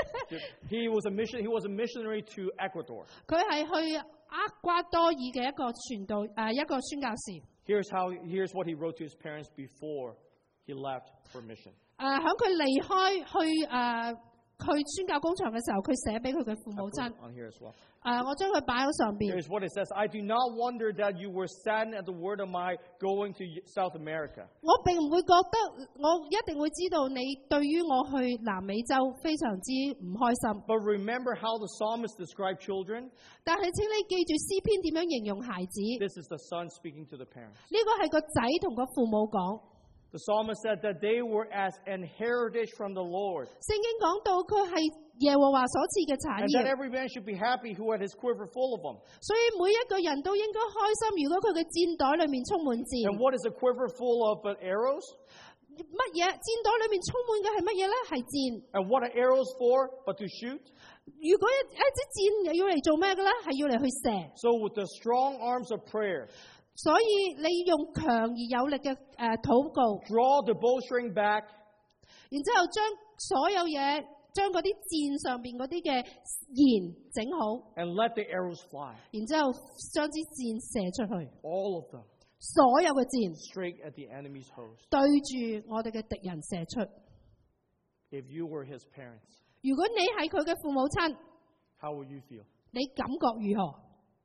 He was a mission. He was a missionary to Ecuador. 佢係去厄瓜多爾嘅一個傳道誒、一個宣教士。 Here's how. Here's what he wrote to his parents before he left for mission. 誒喺佢離開去誒、去宣教工場嘅時候，佢寫俾佢嘅父 I 母 put 親。 it on here as well. 誒、我將佢擺喺上邊。 Here's what it says. I do not wonder that you were saddened at the word of my going to South America. 我並唔會覺得，我一定會知道你對於我去南美洲非常之唔開心。 But remember how the psalmist described children? 但係請你記住詩篇點樣形容孩子，呢、 This is the son speaking to the parents. 個係個仔同個父母講。 The psalmist said that they were as an heritage from the Lord, 聖經講到佢係耶和華所賜嘅產 and that 業， every man should be happy who had his quiver full of them. 所以每一個人都應該開心。如果佢嘅箭袋裏面充滿箭， And what is a quiver full of but arrows? 乜嘢箭袋裏面充滿嘅係乜嘢咧？係箭。 And what are arrows for but to shoot? 如果一一支箭又要嚟做咩嘅咧？係要嚟去射。 So with the strong arms of prayer, 所以你用強而有力嘅誒、禱告， draw the bowstring back, 然之後將所有嘢，將嗰啲箭上邊嗰啲嘅弦整好， and let the arrows fly. 然之後將支箭射出去， All of them 所有嘅箭 straight at the enemy's host. 對住我哋嘅敵人射出。 If you were his parents, 如果你係佢嘅父母親， how would you feel? 你感覺如何？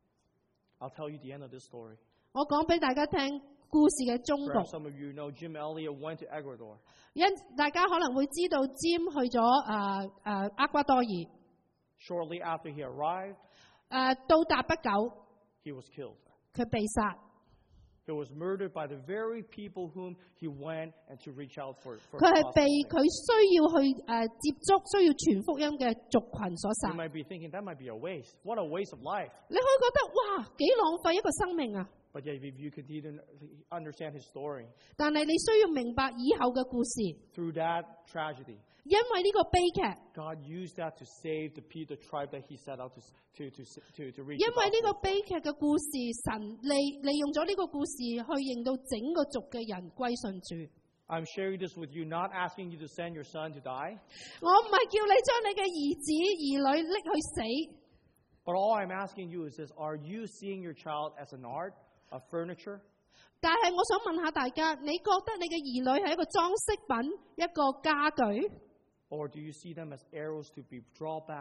I'll tell you the end of this story. 我講俾大家聽故事嘅終 Perhaps 局。 some of you know Jim Elliot went to Ecuador. 因大家可能會知道，詹去咗誒誒厄瓜多爾，誒、 Shortly after he arrived, 到達不久， he was killed. 佢被殺。 He was murdered by the very people whom he went and to reach out for. for 佢係 the 被 gospel. 佢需要去誒、接觸、需要傳福音嘅族群所 You 殺。 might be thinking that might be a waste. What a waste of life. 你可以覺得哇，幾浪費一個生命啊！ But yet, if you continue to understand his story, 但係你需要明白以後嘅故事， through that tragedy, 因為呢個悲劇， God used that to save the people, the tribe that he set out to to to to, to reach. 因 the 為呢個 gospel. 悲劇嘅故事，神利利用咗呢個故事去令到整個族嘅人歸信主。 I'm sharing this with you, not asking you to send your son to die, 我唔係叫你將你嘅兒子兒女拎去死。 but all I'm asking you is this: Are you seeing your child as an art, a furniture, 但係我想問下大家，你覺得你嘅兒女係一個裝飾品、一個家具， or do you see them as arrows to be drawn back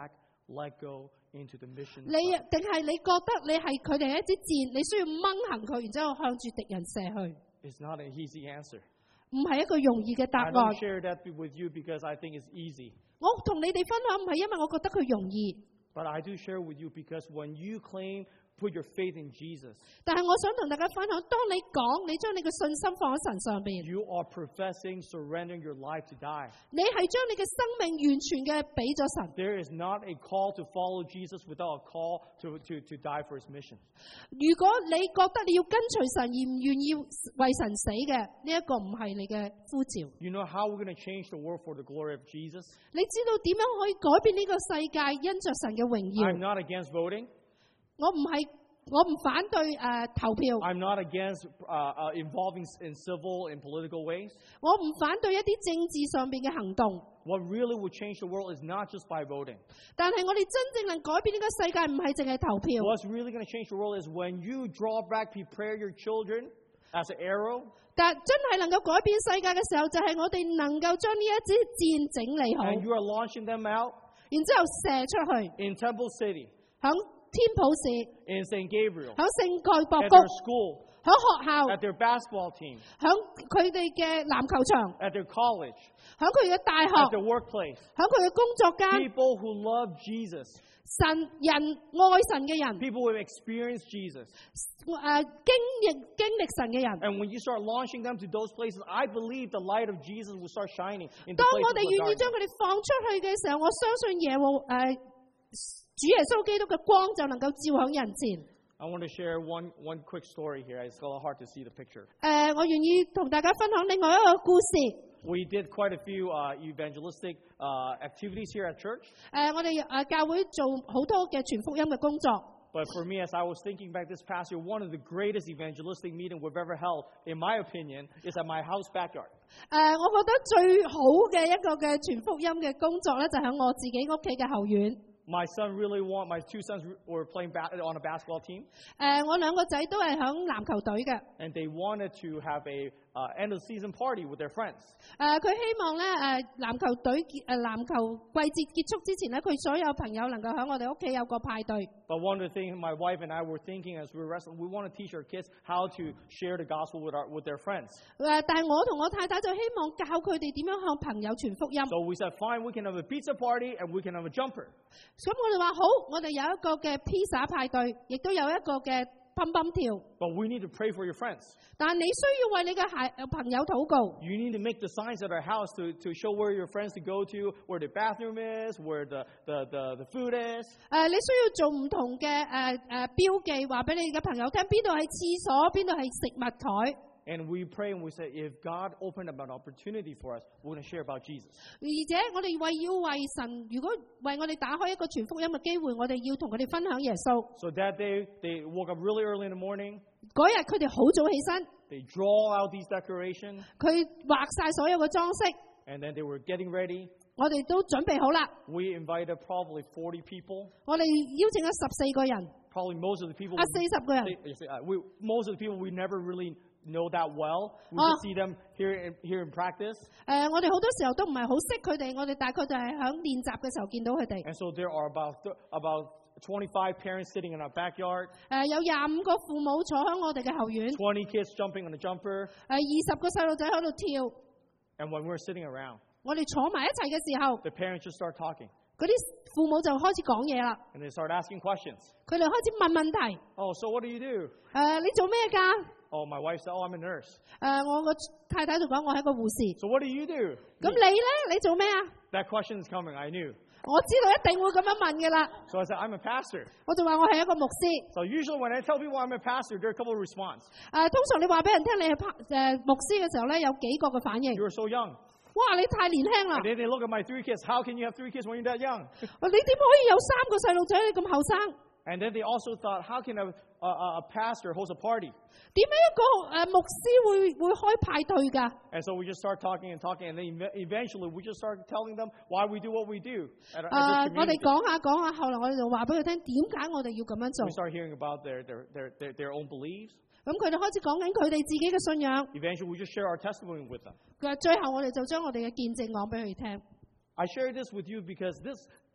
let go into the mission. 你定係你覺得你係佢哋一支箭，你需要掹行佢，然之後向住敵人射去， It's not an easy answer. 唔係一個容易嘅答 I 案。 don't share that with you because I think it's easy. 我同你哋分享唔係因為我覺得佢容易， But I do share with you because when you claim, put your faith in Jesus, 但係我想同大家分享，當你講你將你嘅信心放喺神上邊， you are professing surrendering your life to die. 你係將你嘅生命完全嘅俾咗神。 There is not a call to follow Jesus without a call to, to, to die for his mission. 如果你覺得你要跟隨神而唔願意為神死嘅，呢一個唔係你嘅呼召。 You know how we're going to change the world for the glory of Jesus? 你知道點樣可以改變呢個世界，因着神嘅榮 I'm 耀。 not against voting. 我唔係，我唔反對誒、呃、投票， I'm not against uh, uh, involving in civil and political ways. 我唔反對一啲政治上邊嘅行動。 What really will change the world is not just by voting. 但係我哋真正能改變呢個世界，唔係淨係投票。 What's really going to change the world is when you draw back, prepare your children as an arrow, 但真係能夠改變世界嘅時候，就係、是、我哋能夠將呢一支箭整理好， and you are launching them out 然之後射出去， in Temple City, 響天普市， in Saint Gabriel, 響聖蓋博 at 谷， their school, 響學校， at their basketball team, 響佢哋嘅籃球場， at their college, 響佢嘅大 at 學， their workplace. 響佢嘅工作間， People who love Jesus, 神人愛神嘅人， people who have experienced Jesus. 誒、呃、經歷經歷神嘅人。 And when you start launching them to those places, I believe the light of Jesus will start shining in the 當我 places 哋 of 願意將 darkness. 佢哋放出去嘅時候，我相信耶和誒、呃、主耶穌基督嘅光就能夠照響人前。 I want to share one, one quick story here. It's a little hard to see the picture. 誒、呃，我願意同大家分享另外一個故事。 We did quite a few uh, evangelistic uh, activities here at church. 誒、呃，我哋誒、呃、教會做好多嘅傳福音嘅工作。 But for me, as I was thinking back this past year, one of the greatest evangelistic meetings we've ever held, in my opinion, is at my house backyard. 誒、呃，我覺得最好嘅一個嘅傳福音嘅工作咧，就喺我自己屋企嘅後院。 My son really want, my two sons were playing ba- on a basketball team, 誒、呃，我兩個仔都係響籃球隊嘅。 and they wanted to have a uh, end of season party with their friends. 誒、呃，佢希望咧誒、呃、籃球隊結誒、呃、籃球季節結束之前咧，佢所有朋友能夠喺我哋屋企有個派對。 But one of the things my wife and I were thinking as we were wrestling, we want to teach our kids how to share the gospel with our with their friends. 誒、呃，但係我同我太太就希望教佢哋點樣向朋友傳福音。 So we said, fine, we can have a pizza party and we can have a jumper. 咁我哋話好，我哋有一個嘅披薩派對，亦都有一個嘅乒乓跳。 But we need to pray for your friends. 但係你需要為你嘅孩朋友禱告。 You need to make the signs at our house to, to show where your friends to go to, where the bathroom is, where the, the, the, the food is. 誒、呃，你需要做唔同嘅誒誒標記，話俾你嘅朋友聽，邊度係廁所，邊度係食物台。 And we pray and we say, if God opened up an opportunity for us, we're going to share about Jesus. 而且我哋為要為神，如果為我哋打開一個傳福音嘅機會，我哋要同佢哋分享耶穌。 So that day, they woke up really early in the morning. 嗰日佢哋好早起身， They draw out these decorations, 佢畫晒所有嘅裝飾， and then they were getting ready. 我哋都準備好啦。 We invited probably forty people. 我哋邀請咗十四個人， Probably most of the people. 啊四十個人。 Uh, we, most of the people we never really know that well. We Oh. just see them here in, here in practice. 誒、呃，我哋好多時候都唔係好識佢哋，我哋大概就係喺練習嘅時候見到佢哋。 And so there are about th- about twenty-five parents sitting in our backyard, 誒、呃，有廿五個父母坐喺我哋嘅後院，誒、 twenty kids jumping on the jumper. 二十個細路仔喺度跳。 And when we're sitting around, 我哋坐埋一齊嘅時候， the parents just start talking 嗰啲父母就開始講嘢啦， and they start asking questions. 佢哋開始問問題。 Oh, so what do you do? 誒、呃，你做咩㗎？ Oh, my wife said, oh, I'm a nurse. 誒、呃，我個太太就講我係一個護士。 So what do you do? 咁你咧？你做咩啊？ That question is coming, I knew. 我知道一定會咁樣問嘅啦。 So I said, I'm a pastor. 我就話我係一個牧師。 So usually when I tell people I'm a pastor, there are a couple of responses. 誒、通常你話俾人聽你係拍誒牧師嘅時候咧，有幾個嘅反應。 You're so young. 哇！你太年輕啦 And！then they look at my three kids. How can you have three kids when you're that young? 你點可以有三個細路仔？你咁後生？ And then they also thought, how can a, a, a pastor host a party? 點解一個誒牧師會會開派對㗎？ And so we just start talking and talking, and then ev- eventually we just start telling them why we do what we do at, our, 誒、 at this 我哋 community. 講下講下，後來我哋就話俾佢聽點解我哋要咁樣做 We。start hearing about their, their, their, their, their own beliefs. 咁佢哋開始講緊佢哋自己嘅信仰。 Eventually we just share our testimony with them. 佢話最後我哋就將我哋嘅見證講俾佢哋聽。 I share this with you because this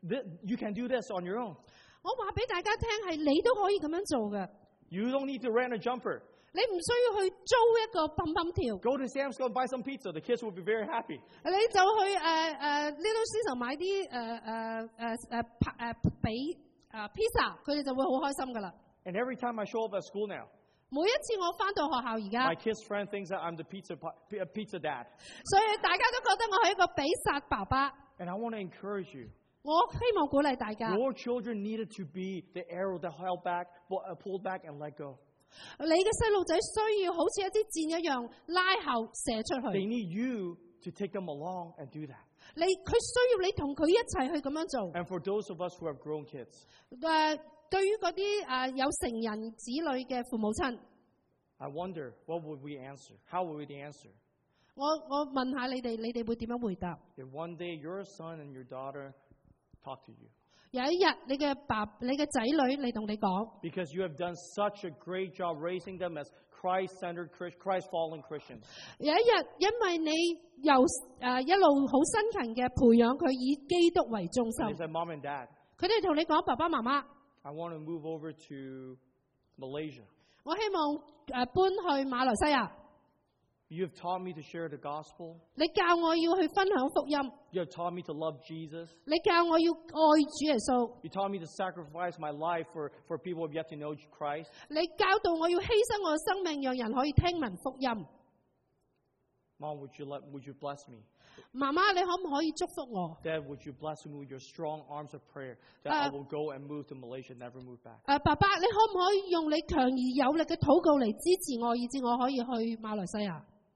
Th- You can do this on your own. 我話俾大家聽係你都可以咁樣做嘅， You don't need to rent a jumper. 你唔需要去租一個蹦蹦條， Go to Sam's Club and buy some pizza. The kids will be very happy. 你就去誒誒、呃呃、Little Caesar 買啲誒誒誒誒誒俾誒 pizza，佢哋就會好開心噶啦。 And every time I show up at school now, 每一次我翻到學校而家 my，kids' friend thinks that I'm the pizza pa- pi- pizza dad. 所以大家都覺得我係一個比薩爸爸。 And I want to encourage you. 我希望鼓勵大家， Your children needed to be the arrow that held back, pu- uh, pulled back, and let go. 你嘅細路仔需要好似一支箭一樣拉後射出 They 去。 need you to take them along and do that. 你佢需要你同佢一齊去咁樣做。 And for those of us who have grown kids, 誒、呃，對於嗰啲誒有成人子女嘅父母親， I wonder what would we answer? How would we answer? 我我問下你哋，你哋會點樣回答？ If one day your son and your daughter talk to you 有一日你嘅爸、你嘅仔女嚟同你講， because you have done such a great job raising them as Christ-centered, Christ- Christ-following Christians. 有一日因為你由誒、呃、一路好辛勤嘅培養佢以基督為中 And 心， they said, Mom and Dad, 佢哋同你講爸爸媽媽， I want to move over to Malaysia. 我希望誒、呃、搬去馬來西亞。 You have taught me to share the gospel. 你教我要去分享福音， You have taught me to love Jesus. 你教我要愛主耶穌， You taught me to sacrifice my life for, for people who have yet to know Christ. 你教導我要犧牲我嘅生命，讓人可以聽聞福音。 Mom, would you let would you bless me? 媽媽，你可唔可以祝福我？ Dad, would you bless me with your strong arms of prayer that I Uh, will go and move to Malaysia, never move back? 誒、爸爸，你可唔可以用你強而有力嘅禱告嚟支持我，以致我可以去馬來西亞？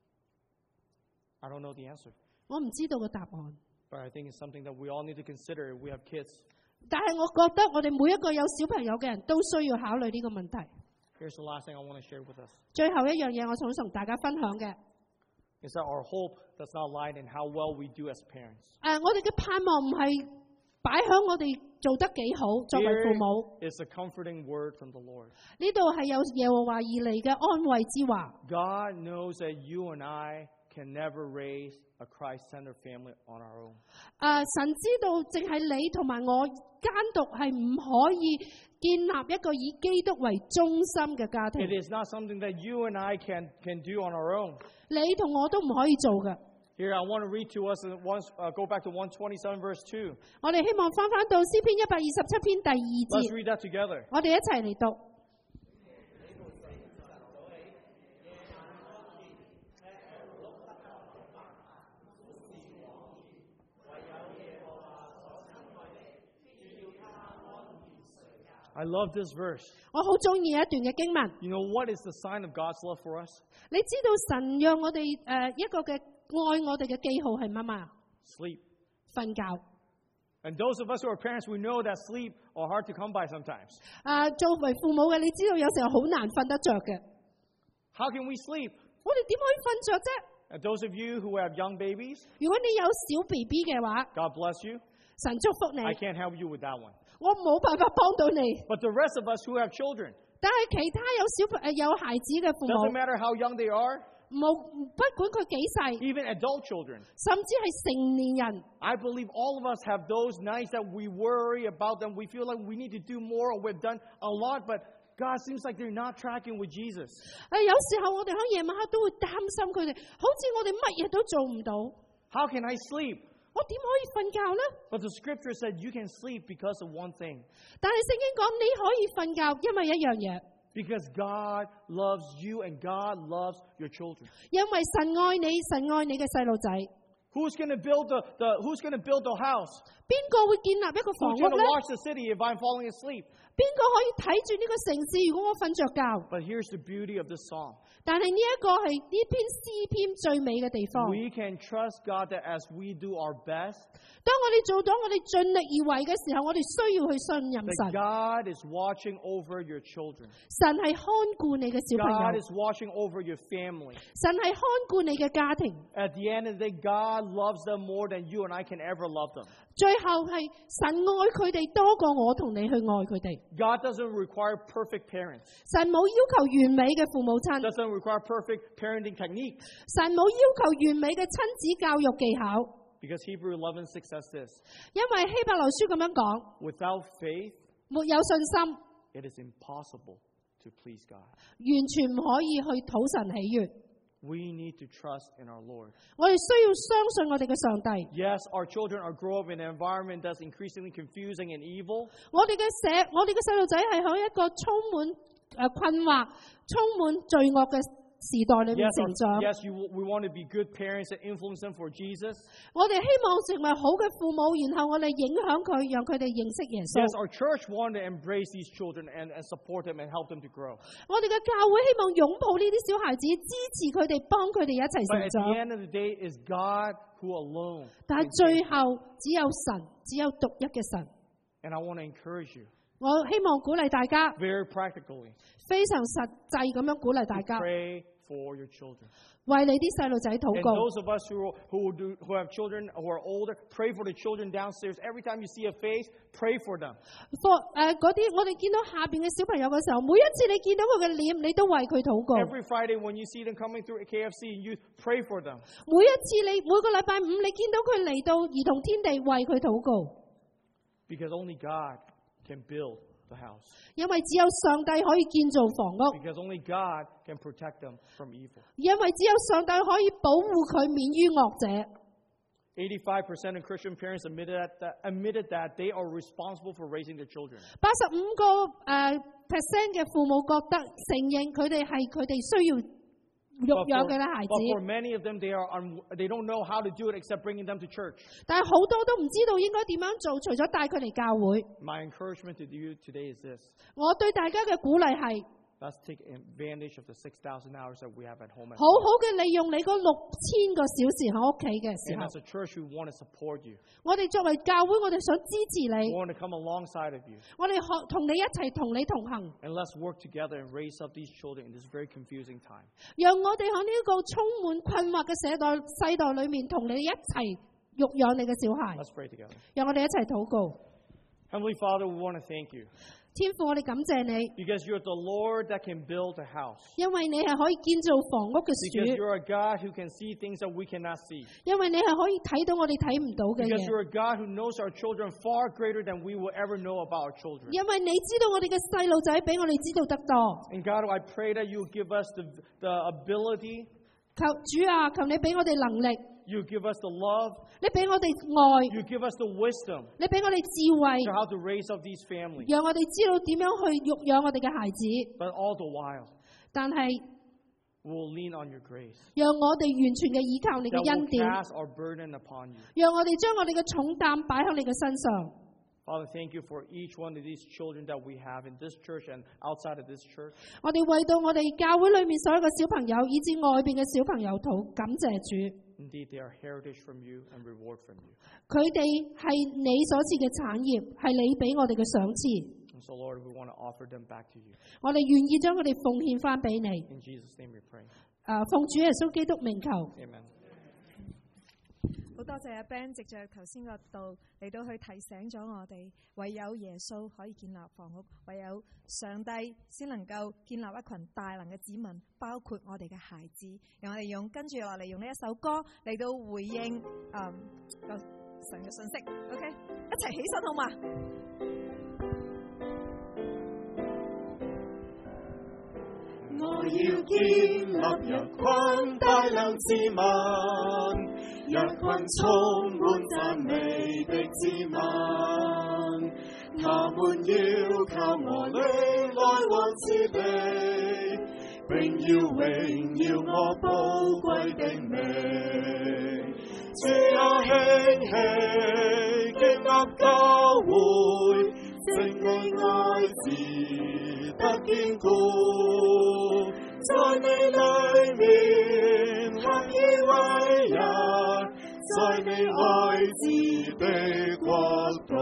I don't know the answer, 我唔知道個答案， but I think it's something that we all need to consider if we have kids. 但係我覺得我哋每一個有小朋友嘅人都需要考慮呢個問題。 Here's the last thing I want to share with us. 最後一樣嘢，我想同大家分享嘅，誒、 Is that our hope does not lie in how well we do as parents. 我哋嘅盼望唔係擺響我哋做得幾好，作為父母。 Here is a comforting word from the Lord. 呢度係有耶和華而嚟嘅安慰之話。 God knows that you and I can never raise a Christ-centered family on our own. 誒、神知道，淨係你同埋我單獨係唔可以建立一個以基督為中心嘅家庭。 It is not something that you and I can, can do on our own. 你同我都唔可以做嘅。 Here, I want to read to us, and once, uh, go back to one twenty-seven, verse two. 我哋希望翻翻到詩篇一百二十七篇第二 Let's 節， read that together. 我哋一齊嚟讀。 I love this verse. 我好中意一段嘅經文。 You know, what is the sign of God's love for us? 你知道神讓我哋誒、呃一個嘅愛我哋嘅記號係乜嘛？ Sleep. 瞓覺。 And those of us who are parents, we know that sleep are hard to come by sometimes. 啊、作為父母嘅，你知道有時候好難瞓得着嘅。 How can we sleep? 我哋點可以瞓着啫？ And those of you who have young babies, 如果你有小 B B 嘅話， God bless you. 神祝福你。 I can't help you with that one. 我冇辦法幫到你。 But the rest of us who have children, 但係其他有小朋誒有孩子嘅父 doesn't 母， matter how young they are, 冇不管佢幾細， even adult children, 甚至係成年人， I believe all of us have those nights that we worry about them. We feel like we need to do more, or we've done a lot, but God seems like they're not tracking with Jesus. 誒有時候我哋喺夜晚黑都會擔心佢哋，好似我哋乜嘢都做唔到， How can I sleep? 我點可以瞓覺呢？ But the scripture said you can sleep because of one thing. 但係聖經講你可以瞓覺，因為一樣嘢， Because God loves you and God loves your children. 因為神愛你，神愛你嘅細路仔。 Who's going to build the, the who's going to build the house? 邊個會建立一個房 Who's 屋 going 呢？ to watch the city if I'm falling asleep? 邊個可以睇住呢個城市？如果我瞓着覺， But here's the beauty of this psalm. 但係呢一個係呢篇詩篇最美嘅地方。 We can trust God that as we do our best, 當我哋做到我哋盡力而為嘅時候，我哋需要去信任 that 神。 God is watching over your children. 神係看顧你嘅小朋 God 友， is watching over your family. 神係看顧你嘅家庭。 At the end of the day, God loves them more than you and I can ever love them. 最後係神愛佢哋多過我同你去愛佢哋。 God doesn't require perfect parents. 神冇要求完美嘅父母親， Doesn't require perfect parenting techniques. 神冇要求完美嘅親子教育技巧。 Because Hebrew eleven six says this. 因為希伯來書咁樣講， Without faith, 沒有信心， it is impossible to please God. 完全唔可以去討神喜悅。 We need to trust in our Lord. 我哋需要相信我哋嘅上帝。 Yes, our children are growing up in an environment that's increasingly confusing and evil. 我哋嘅社，我哋嘅細路仔係喺一個充滿誒困惑、充滿罪惡嘅時代裏面 Yes, 成 our- 長。 yes, you, we want to be good parents and influence them for Jesus. 我哋希望成為好嘅父母，然後我哋影響佢，讓佢哋認識耶 Yes, 穌。 our church want to embrace these children and, and support them and help them to grow. 我哋嘅教會希望擁抱呢啲小孩子，支持佢哋，幫佢哋一齊 But 成 at 長。 the end of the day, it's God who alone. 但係 can 最 change. 後只有神，只有獨一嘅神。 And I want to encourage you 我希望鼓勵大家， very practically 非常實際咁樣鼓勵大 to 家， pray for your children. 為你啲細路仔禱 And 告。 those of us who, who, do, who have children who are older, pray for the children downstairs. Every time you see a face, pray for them. 誒嗰啲我哋見到下邊嘅小朋友嘅時候，每一次你見到佢嘅臉，你都為佢禱告。 Every Friday when you see them coming through K F C and youth, pray for them. 每一次你每個禮拜五你見到佢嚟到兒童天地，為佢禱告。 Because only God can build the house. 因為只有上帝可以建造房屋， Because only God can protect them from evil. 因為只有上帝可以保護佢免於惡者。 eighty-five percent of Christian parents admitted that, admitted that they are responsible for raising their children. 八十五個誒 percent 嘅父母覺得承認佢哋係佢哋需要育 But 養 for, 佢嘅孩 but for 子， many of them, they, are un, they don't know how to do it except bringing them to church. 但係好多都唔知道應該點樣做，除咗帶佢嚟教會。 My encouragement to you today is this. 我對大家嘅鼓勵係 Let's take advantage of the six thousand hours that we have at home. At 好好嘅利用你嗰六千個小時喺屋企嘅時 And 候， as a church, we want to support you. 我哋作為教會，我哋想支持 We 你， want to come alongside of you. 我哋學同你一齊同你同行， And let's work together and raise up these children in this very confusing time. 讓我哋喺呢一個充滿困惑嘅世代世代裏面，同你一齊育養你嘅小孩。 Let's pray together. 讓我哋一齊禱告。 Heavenly Father, we want to thank you 天父，我哋感謝你， because you're the Lord that can build a house. 因為你係可以建造房屋嘅 Because 主， you're a God who can see things that we cannot see. 因為你係可以睇到我哋睇唔到嘅 Because 嘢， you're a God who knows our children far greater than we will ever know about our children. 因為你知道我哋嘅細路仔比我哋知道得多。 And God, I pray that you give us the, the ability, 求主啊，求你俾我哋能力， you give us the love, 你俾我哋愛， you give us the wisdom 你俾我哋智慧， to how to raise up these families. 讓我哋知道點樣去育養我哋嘅孩子。 But all the while, 但係 we'll lean on your grace. 讓我哋完全嘅依靠你嘅 That 恩 will 典， cast our burden upon you. 讓我哋將我哋嘅重擔擺喺你嘅身上。 Father, thank you for each one of these children that we have in this church and outside of this church. 我哋為到我哋教會裏面所有嘅小朋友，以至外邊嘅小朋友禱感謝主。 Indeed, they are heritage from you and reward from you. 佢哋係你所賜嘅產業，係你俾我哋嘅賞賜。 And so, Lord, we want to offer them back to you. 我哋願意將佢哋奉獻翻俾你。 In Jesus' name we pray. 誒，奉主耶穌基督名求。 Amen. 好多謝阿 Ben 藉着頭先個道嚟到去提醒咗我哋，唯有耶穌可以建立房屋，唯有上帝先能夠建立一群大能嘅子民，包括我哋嘅孩子。讓我哋用跟住落嚟用呢一首歌嚟到回應誒個神嘅信息。OK， 一齊起身好嘛？ 我要建立一群大能子民，一群充滿讚美的子民，他們要靠我靈來往此地，並要榮耀我寶貴的名。主啊，興起建立教會，正你愛子得堅固，在你裏面合以為一，在你愛子的國度，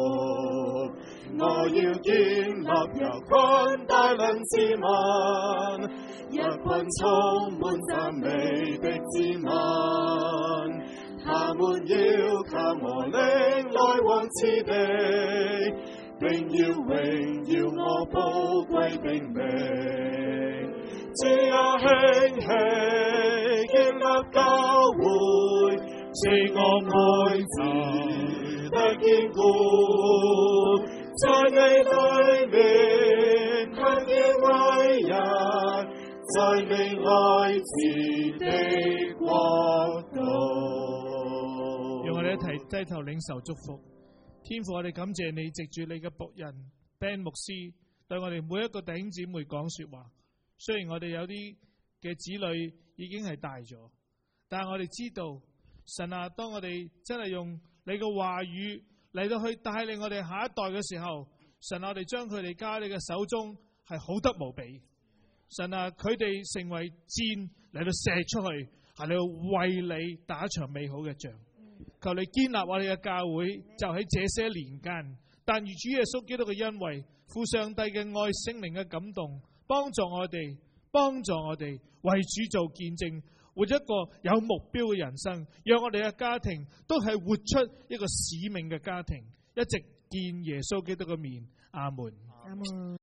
我要建立一群大能子民，一群充滿讚美的子民，他們要靠我靈來往此地，並要榮耀我寶貴的名。主啊，興起建立教會， 使我每次得堅固，在你裏面看見偉人，在你愛子的國度。 讓我哋一齊低頭領受祝福。天父，我哋感謝你，藉住你嘅僕人 Ben 牧師對我哋每一個弟兄姊妹講說話。雖然我哋有啲嘅子女已經係大咗，但係我哋知道，神啊，當我哋真係用你嘅話語嚟到去帶領我哋下一代嘅時候，神啊，我哋將佢哋交喺你嘅手中係好得無比。神啊，佢哋成為箭嚟到射出去，係嚟為你打一場美好嘅仗。求你建立我哋嘅教會，就喺這些年間，但如主耶穌基督嘅恩惠、父上帝嘅愛、聖靈嘅感動，幫助我哋，幫助我哋為主做見證，活一個有目標嘅人生，讓我哋嘅家庭都係活出一個使命嘅家庭，一直見耶穌基督嘅面。阿門。 阿門。